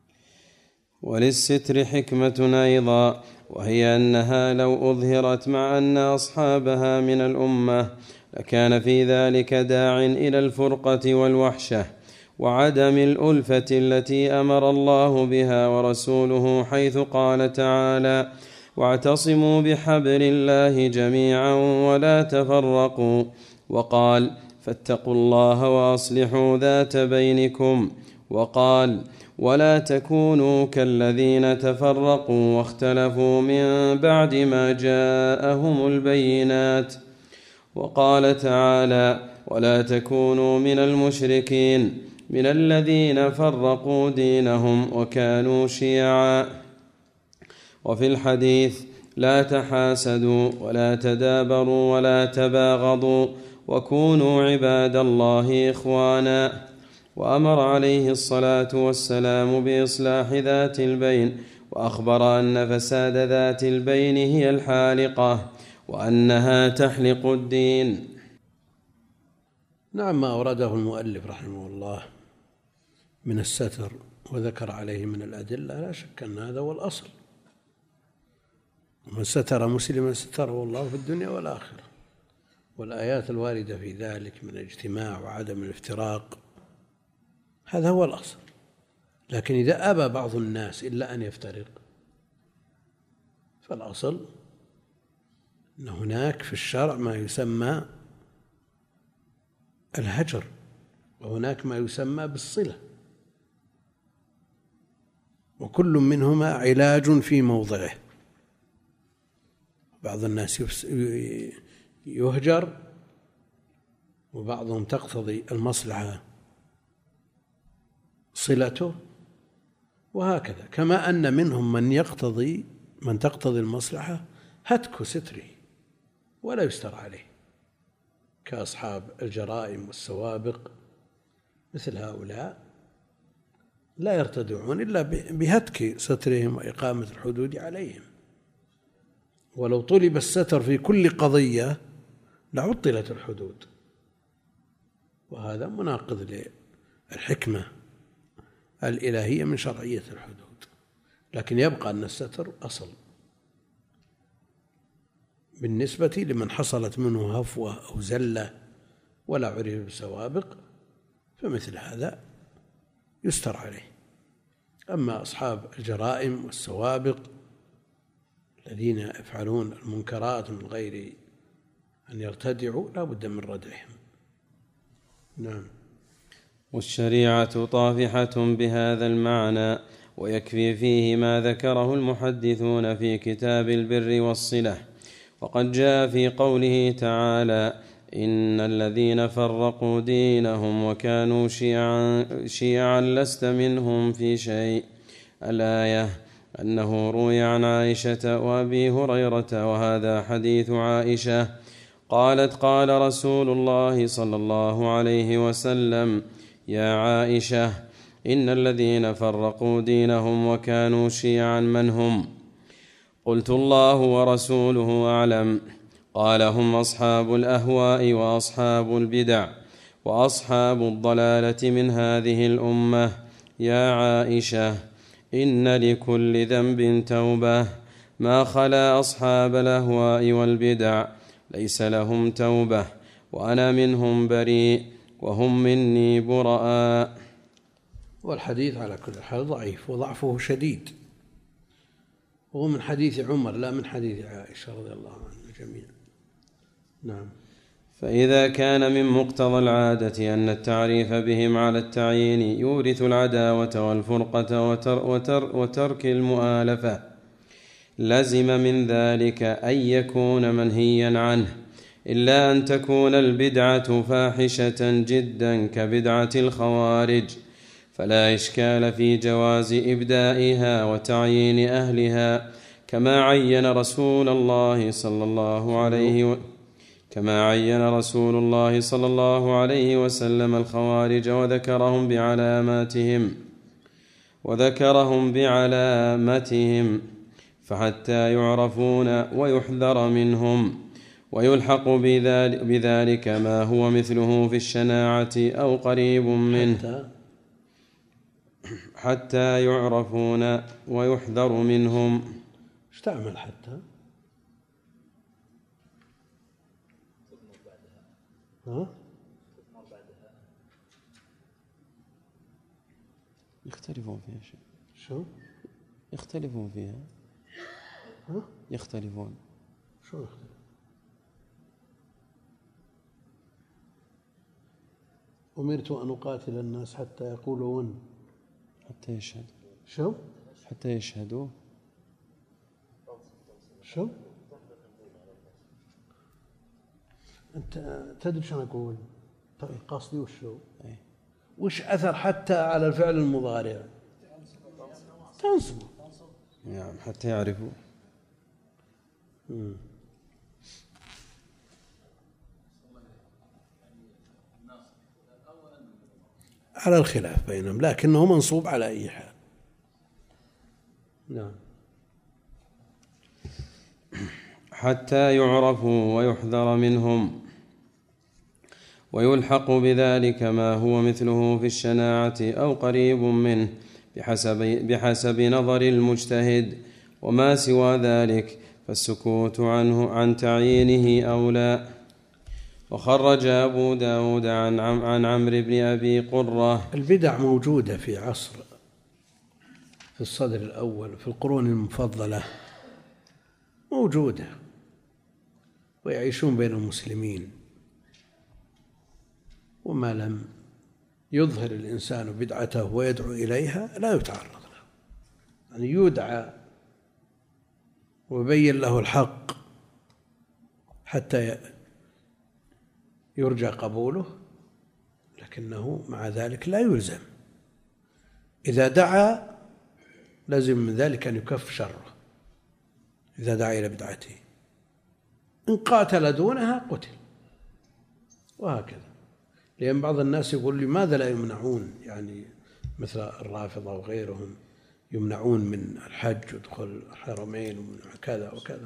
وللستر حكمة أيضا، وهي أنها لو أظهرت مع أن أصحابها من الأمة لكان في ذلك داع إلى الفرقة والوحشة وعدم الألفة التي أمر الله بها ورسوله، حيث قال تعالى: واعتصموا بحبل الله جميعا ولا تفرقوا، وقال: فاتقوا الله وأصلحوا ذات بينكم، وقال: ولا تكونوا كالذين تفرقوا واختلفوا من بعد ما جاءهم البينات، وقال تعالى: ولا تكونوا من المشركين من الذين فرقوا دينهم وكانوا شيعا. وفي الحديث: لا تحاسدوا ولا تدابروا ولا تباغضوا وكونوا عباد الله إخوانا. وأمر عليه الصلاة والسلام بإصلاح ذات البين، وأخبر أن فساد ذات البين هي الحالقة وأنها تحلق الدين. نعم، ما أورده المؤلف رحمه الله من الستر وذكر عليه من الأدلة لا شك أن هذا هو الأصل. من ستر مسلما ستره الله في الدنيا والآخرة، والآيات الواردة في ذلك من الاجتماع وعدم الافتراق هذا هو الأصل. لكن إذا أبى بعض الناس إلا أن يفترق فالأصل أن هناك في الشرع ما يسمى الهجر، وهناك ما يسمى بالصلة، وكل منهما علاج في موضعه. بعض الناس يهجر وبعضهم تقتضي المصلحة صلته، وهكذا. كما أن منهم من يقتضي من تقتضي المصلحة هتك ستره ولا يستر عليه، كأصحاب الجرائم والسوابق. مثل هؤلاء لا يرتدعون إلا بهتك سترهم وإقامة الحدود عليهم. ولو طلب الستر في كل قضية لعطلت الحدود، وهذا مناقض للحكمة الإلهية من شرعية الحدود. لكن يبقى أن الستر أصل بالنسبة لمن حصلت منه هفوة أو زلة ولا عرف بسوابق، فمثل هذا يستر عليه. أما أصحاب الجرائم والسوابق الذين يفعلون المنكرات من غير أن يرتدعوا لا بد من ردعهم. نعم. والشريعة طافحة بهذا المعنى، ويكفي فيه ما ذكره المحدثون في كتاب البر والصلة. وقد جاء في قوله تعالى: إن الذين فرقوا دينهم وكانوا شيعا, شيعا لست منهم في شيء، الآية، أنه روي عن عائشة وأبي هريرة، وهذا حديث عائشة قالت: قال رسول الله صلى الله عليه وسلم: يا عائشة، إن الذين فرقوا دينهم وكانوا شيعا من هم؟ قلت: الله ورسوله أعلم. قال: هم أصحاب الأهواء وأصحاب البدع وأصحاب الضلالة من هذه الأمة. يا عائشة، إن لكل ذنب توبة، ما خلا أصحاب الأهواء والبدع ليس لهم توبة، وأنا منهم بريء وهم مني براء. والحديث على كل حال ضعيف وضعفه شديد، وهو من حديث عمر لا من حديث عائشة رضي الله عنها جميعا. نعم. فإذا كان من مقتضى العادة أن التعريف بهم على التعيين يورث العداوة والفرقة وتر وتر وترك المؤالفة، لزم من ذلك أن يكون منهيا عنه، إلا أن تكون البدعة فاحشة جدا كبدعة الخوارج، فلا إشكال في جواز إبدائها وتعيين أهلها، كما عين رسول الله صلى الله عليه وسلم كما عين رسول الله صلى الله عليه وسلم الخوارج وذكرهم بعلاماتهم. وذكرهم بعلامتهم فحتى يعرفون ويحذر منهم، ويلحق بذلك ما هو مثله في الشناعة أو قريب منه حتى يعرفون ويحذر منهم. استعمل حتى ها؟ يختلفون فيها شيء. شو؟ يختلفون فيها. ها؟ يختلفون. شو يختلف؟ أمرت أن أقاتل الناس حتى يقولوا ون. حتى يشهدوا. شو؟ حتى يشهدوا. شو؟ أنت تدري شو أقول؟ قصدي وشو؟ أي. وش أثر حتى على الفعل المضارع؟ تنصب. نعم حتى يعرفوا. مم. على الخلاف بينهم، لكنه منصوب على أي حال. نعم. حتى يعرفوا ويحذر منهم، ويلحق بذلك ما هو مثله في الشناعة أو قريب منه بحسب, بحسب نظر المجتهد، وما سوى ذلك فالسكوت عنه عن تعيينه أولى. وخرج أبو داود عن, عن عمرو بن أبي قرة. البدع موجودة في عصر في الصدر الأول في القرون المفضلة، موجودة ويعيشون بين المسلمين، وما لم يظهر الإنسان بدعته ويدعو إليها لا يتعرض له، يعني يدعى ويبين له الحق حتى يرجى قبوله، لكنه مع ذلك لا يلزم. إذا دعا لازم من ذلك أن يكف شره إذا دعا إلى بدعته، إن قاتل دونها قتل، وهكذا. لأن بعض الناس يقول لماذا لا يمنعون، يعني مثل الرافضة وغيرهم يمنعون من الحج ودخول الحرمين ومن كذا وكذا.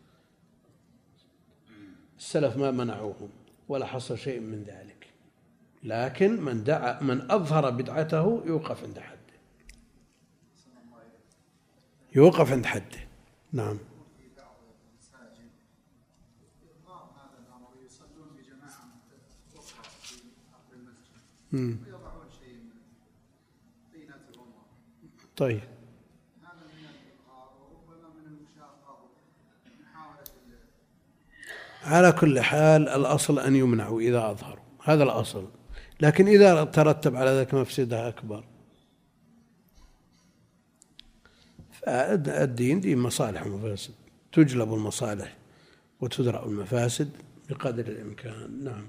السلف ما منعوهم ولا حصل شيء من ذلك، لكن من دعا من أظهر بدعته يوقف عند حده، يوقف عند حده. نعم. ويضعون شيء من طينة الأمة. طيب. هذا من الإبقاء وربما من المشاقة ومحاولة. على كل حال الأصل أن يمنعوا إذا أظهروا، هذا الأصل، لكن إذا ترتب على ذلك مفسدة أكبر، فالدين دين مصالح ومفاسد، تجلب المصالح وتدرأ المفاسد بقدر الإمكان. نعم.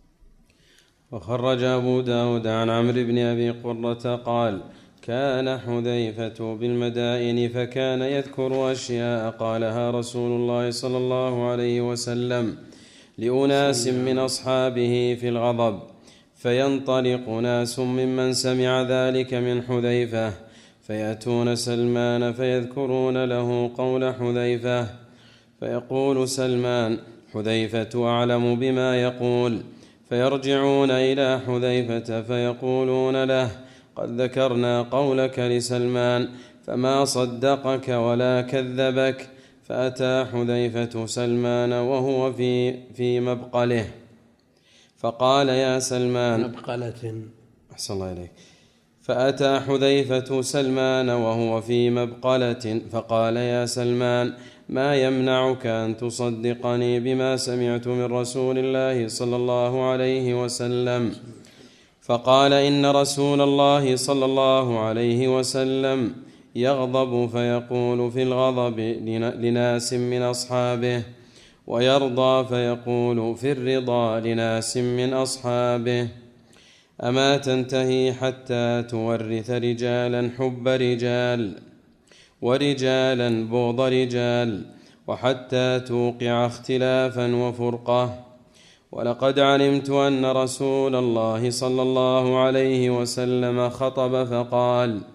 وخرج أبو داود عن عمرو بن أبي قرة قال: كان حذيفة بالمدائن فكان يذكر أشياء قالها رسول الله صلى الله عليه وسلم لأناس من أصحابه في الغضب، فينطلق ناس ممن سمع ذلك من حذيفة فيأتون سلمان فيذكرون له قول حذيفة، فيقول سلمان: حذيفة أعلم بما يقول، فيرجعون إلى حذيفة فيقولون له: قد ذكرنا قولك لسلمان فما صدقك ولا كذبك. فأتى حذيفة سلمان وهو في في مبقله فقال: يا سلمان. مبقلة. أحسن الله إليك. فأتى حذيفة سلمان وهو في مبقلة فقال: يا سلمان، ما يمنعك أن تصدقني بما سمعت من رسول الله صلى الله عليه وسلم؟ فقال: إن رسول الله صلى الله عليه وسلم يغضب فيقول في الغضب لناس من أصحابه، ويرضى فيقول في الرضا لناس من أصحابه. أما تنتهي حتى تورث رجالا حب رجال ورجالا بغض رجال، وحتى توقع اختلافا وفرقة. ولقد علمت أن رسول الله صلى الله عليه وسلم خطب فقال: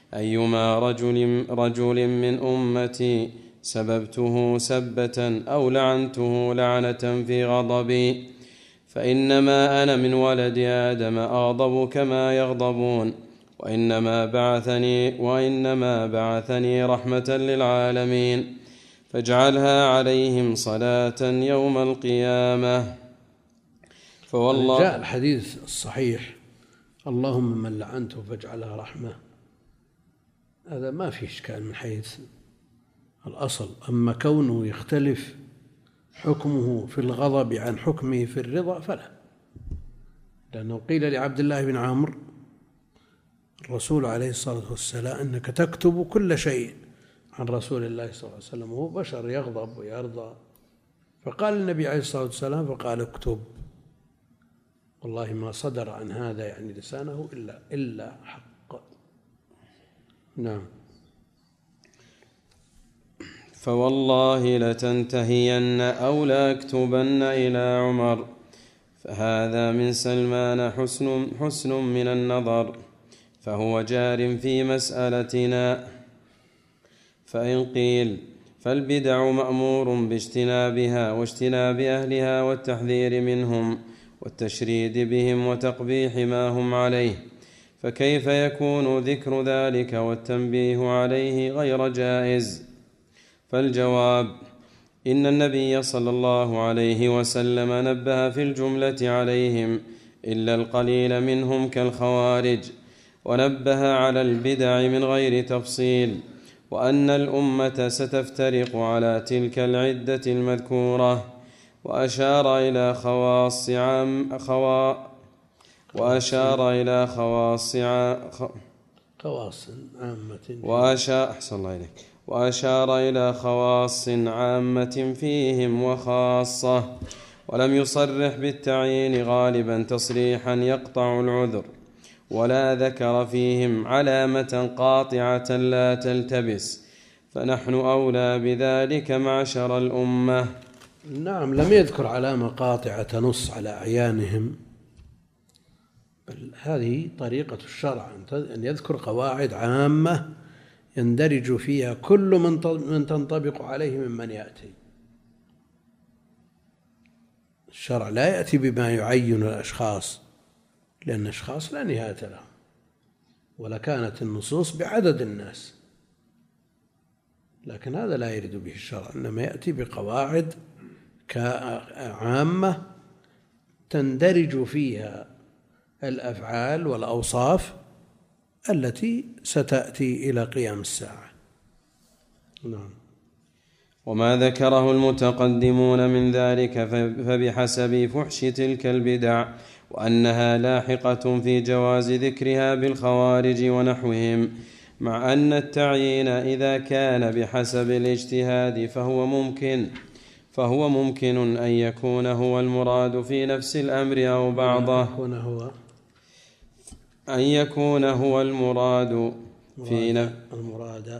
أيما رجل, رجل من أمتي سببته سبة أو لعنته لعنة في غضبي فإنما أنا من ولد آدم أغضب كما يغضبون وإنما بعثني, وإنما بعثني رحمة للعالمين فاجعلها عليهم صلاة يوم القيامة. فوالله جاء الحديث الصحيح اللهم من لعنته فاجعلها رحمة، هذا ما في إشكال من حيث الأصل. أما كونه يختلف حكمه في الغضب عن حكمه في الرضا فلا، لأنه قيل لعبد الله بن عمرو الرسول عليه الصلاة والسلام أنك تكتب كل شيء عن رسول الله صلى الله عليه وسلم وهو بشر يغضب ويرضى، فقال النبي عليه الصلاة والسلام فقال اكتب، والله ما صدر عن هذا يعني لسانه إلا إلا حق. نعم. فوالله لتنتهين أو لاكتبن إلى عمر، فهذا من سلمان حسن, حسن من النظر، فهو جار في مسألتنا. فإن قيل فالبدع مأمور باجتنابها واجتناب أهلها والتحذير منهم والتشريد بهم وتقبيح ما هم عليه، فكيف يكون ذكر ذلك والتنبيه عليه غير جائز؟ فالجواب إن النبي صلى الله عليه وسلم نبه في الجملة عليهم إلا القليل منهم كالخوارج، ونبه على البدع من غير تفصيل، وأن الأمة ستفترق على تلك العدة المذكورة، وأشار إلى خواص عام خوا وأشار إلى خواص عام خواص عامة وأشار أحسن الله إليك وأشار إلى خواص عامة فيهم وخاصة، ولم يصرح بالتعيين غالبا تصريحا يقطع العذر، ولا ذكر فيهم علامة قاطعة لا تلتبس، فنحن أولى بذلك معشر الأمة. نعم، لم يذكر علامة قاطعة تنص على أعيانهم، بل هذه طريقة الشرع أن يذكر قواعد عامة يندرج فيها كل من تنطبق عليه ممن يأتي. الشرع لا يأتي بما يعين الأشخاص، لأن الأشخاص لا نهاية لهم، ولكانت النصوص بعدد الناس، لكن هذا لا يرد به الشرع، إنما يأتي بقواعد عامة تندرج فيها الأفعال والأوصاف التي ستأتي إلى قيام الساعة. نعم. وما ذكره المتقدمون من ذلك فبحسب فحش تلك البدع وأنها لاحقة في جواز ذكرها بالخوارج ونحوهم، مع أن التعيين إذا كان بحسب الاجتهاد فهو ممكن فهو ممكن أن يكون هو المراد في نفس الأمر أو بعضه، أن يكون هو المراد في نفس المراد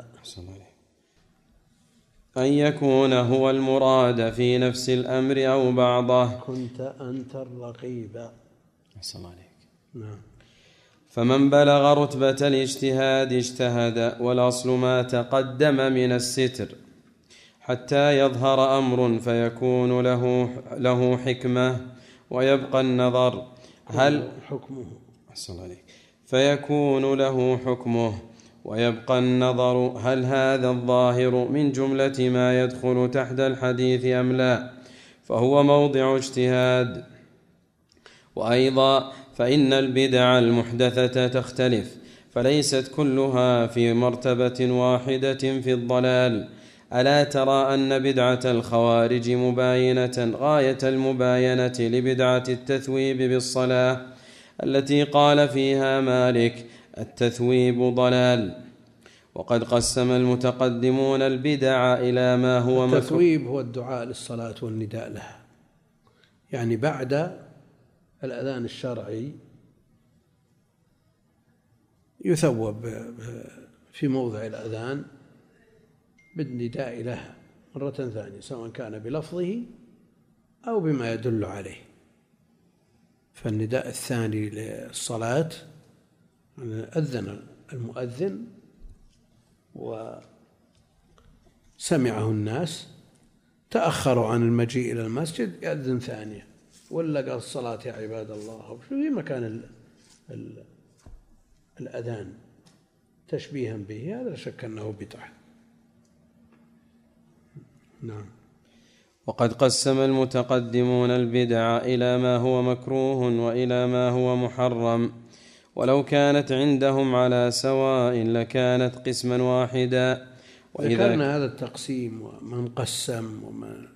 أن يكون هو المراد في نفس الأمر أو بعضه. كنت أنت الرقيب. أحسن الله عليك. نعم. فمن بلغ رتبة الاجتهاد اجتهد، والأصل ما تقدم من الستر حتى يظهر أمر فيكون له له حكمة ويبقى النظر هل حكمه أحسن الله عليك فيكون له حكمه ويبقى النظر هل هذا الظاهر من جملة ما يدخل تحت الحديث أم لا، فهو موضع اجتهاد. وأيضا فإن البدع المحدثة تختلف، فليست كلها في مرتبة واحدة في الضلال. ألا ترى أن بدعة الخوارج مباينة غاية المباينة لبدعة التثويب بالصلاة التي قال فيها مالك التثويب ضلال؟ وقد قسم المتقدمون البدع إلى ما هو مكروه. التثويب هو الدعاء للصلاة والنداء لها، يعني بعد الأذان الشرعي يثوب في موضع الأذان بالنداء لها مرة ثانية، سواء كان بلفظه أو بما يدل عليه. فالنداء الثاني للصلاة أذن المؤذن وسمعه الناس تأخروا عن المجيء إلى المسجد يأذن ثانية، ولا قال الصلاة يا عباد الله في مكان ال ال الأذان تشبيها به، هذا لا شك أنه بدعة. نعم. وقد قسم المتقدمون البدع إلى ما هو مكروه وإلى ما هو محرم، ولو كانت عندهم على سواء لكانت قسما واحدا. وإذا كان هذا التقسيم ومن قسم وما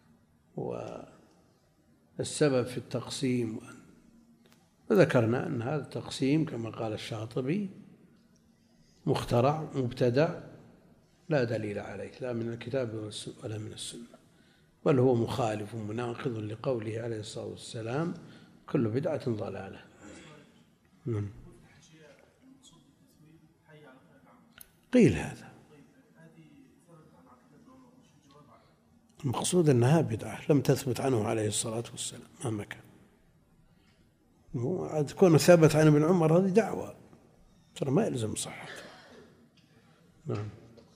والسبب في التقسيم، وذكرنا أن هذا التقسيم كما قال الشاطبي مخترع مبتدع لا دليل عليه لا من الكتاب ولا من السنة، بل هو مخالف مناقض لقوله عليه الصلاة والسلام كل بدعة ضلالة. نعم. قيل هذا، المقصود أنها بدعة لم تثبت عنه عليه الصلاة والسلام مهما كان. تكون ثبت عن ابن عمر هذه دعوة ترى ما يلزم صحة. نعم.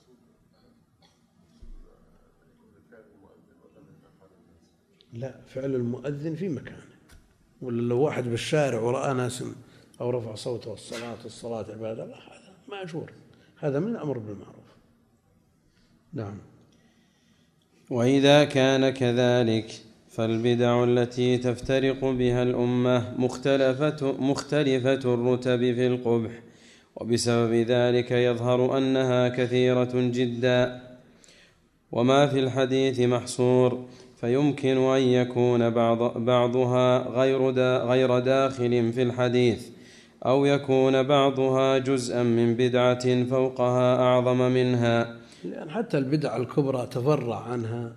لا، فعل المؤذن في مكانه، ولا لو واحد بالشارع ورأى ناس أو رفع صوته الصلاة الصلاة عبادة الله هذا مأجور، هذا من الأمر بالمعروف. نعم. وإذا كان كذلك فالبدع التي تفترق بها الأمة مختلفة, مختلفة الرتب في القبح، وبسبب ذلك يظهر أنها كثيرة جدا، وما في الحديث محصور، فيمكن أن يكون بعض بعضها غير, دا غير داخل في الحديث، أو يكون بعضها جزءا من بدعة فوقها أعظم منها. لأن حتى البدع الكبرى تفرع عنها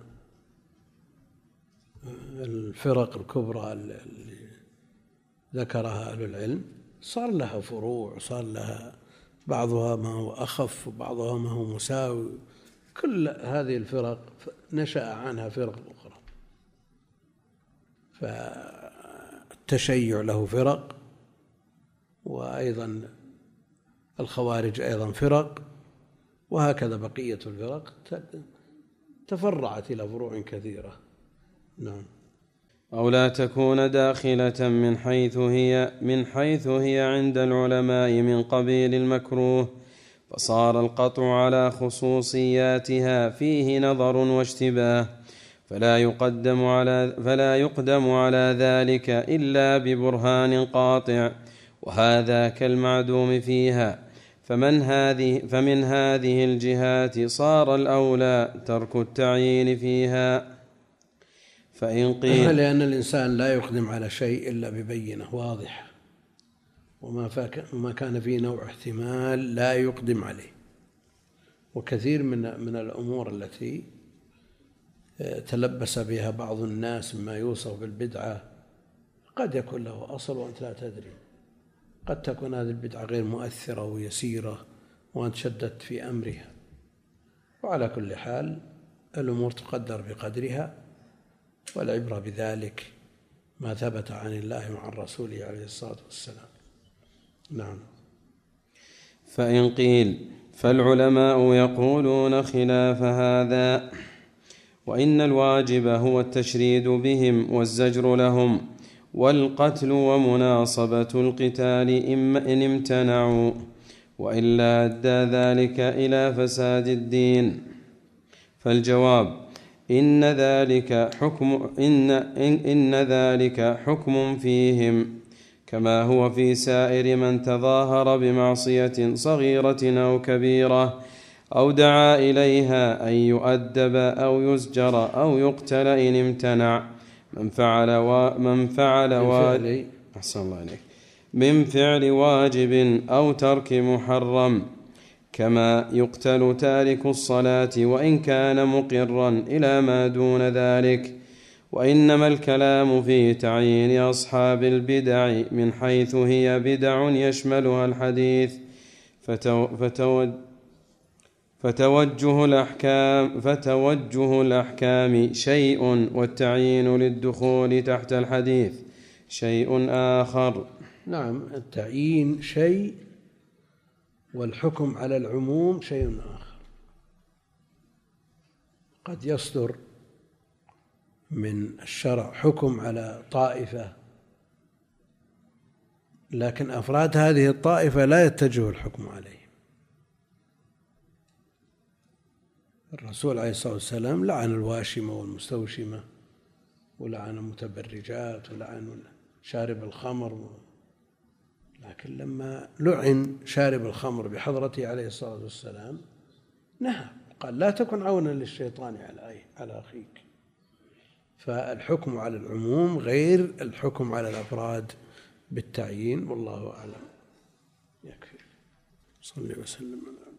الفرق الكبرى اللي ذكرها أهل العلم، صار لها فروع، صار لها بعضها ما هو أخف وبعضها ما هو مساوي. كل هذه الفرق نشأ عنها فرق أخرى، فالتشيع له فرق، وأيضا الخوارج أيضا فرق، وهكذا بقية الفرق تفرعت إلى فروع كثيرة. نعم. أو لا تكون داخلة من حيث هي من حيث هي عند العلماء من قبيل المكروه، فصار القطع على خصوصياتها فيه نظر واشتباه، فلا يقدم على فلا يقدم على ذلك إلا ببرهان قاطع، وهذا كالمعدوم فيها. فمن هذه فمن هذه الجهات صار الأولى ترك التعيين فيها. فإن قيل لأن الإنسان لا يقدم على شيء إلا ببينة واضحة، وما كان فيه نوع احتمال لا يقدم عليه. وكثير من من الأمور التي تلبس بها بعض الناس مما يوصف بالبدعة قد يكون له أصل وأنت لا تدري، قد تكون هذه البدعة غير مؤثرة ويسيرة وأنت شددت في أمرها. وعلى كل حال الأمور تقدر بقدرها، والعبرة بذلك ما ثبت عن الله وعن رسوله عليه الصلاة والسلام. نعم. فإن قيل فالعلماء يقولون خلاف هذا، وإن الواجب هو التشريد بهم والزجر لهم والقتل ومناصبة القتال إن امتنعوا، وإلا أدى ذلك إلى فساد الدين. فالجواب إن ذلك حكم إن, إن, إن ذلك حكم فيهم، كما هو في سائر من تظاهر بمعصية صغيرة أو كبيرة أو دعا إليها أن يؤدب أو يزجر أو يقتل إن امتنع. من فعل و... من فعل و... أحسن الله عليك من فعل واجب أو ترك محرم، كما يقتل تارك الصلاة وإن كان مقرا إلى ما دون ذلك. وإنما الكلام في تعيين أصحاب البدع من حيث هي بدع يشملها الحديث، فتو... فتو... فتوجه الأحكام فتوجه الأحكام شيء، والتعيين للدخول تحت الحديث شيء آخر. نعم، التعيين شيء والحكم على العموم شيء آخر. قد يصدر من الشرع حكم على طائفة، لكن أفراد هذه الطائفة لا يتجه الحكم عليهم. الرسول عليه الصلاة والسلام لعن الواشمة والمستوشمة، ولعن المتبرجات، ولعن شارب الخمر، لكن لما لعن شارب الخمر بحضرته عليه الصلاة والسلام نهى، قال لا تكن عونا للشيطان على أخيك. فالحكم على العموم غير الحكم على الأفراد بالتعيين، والله أعلم. يكفي. صلى وسلم على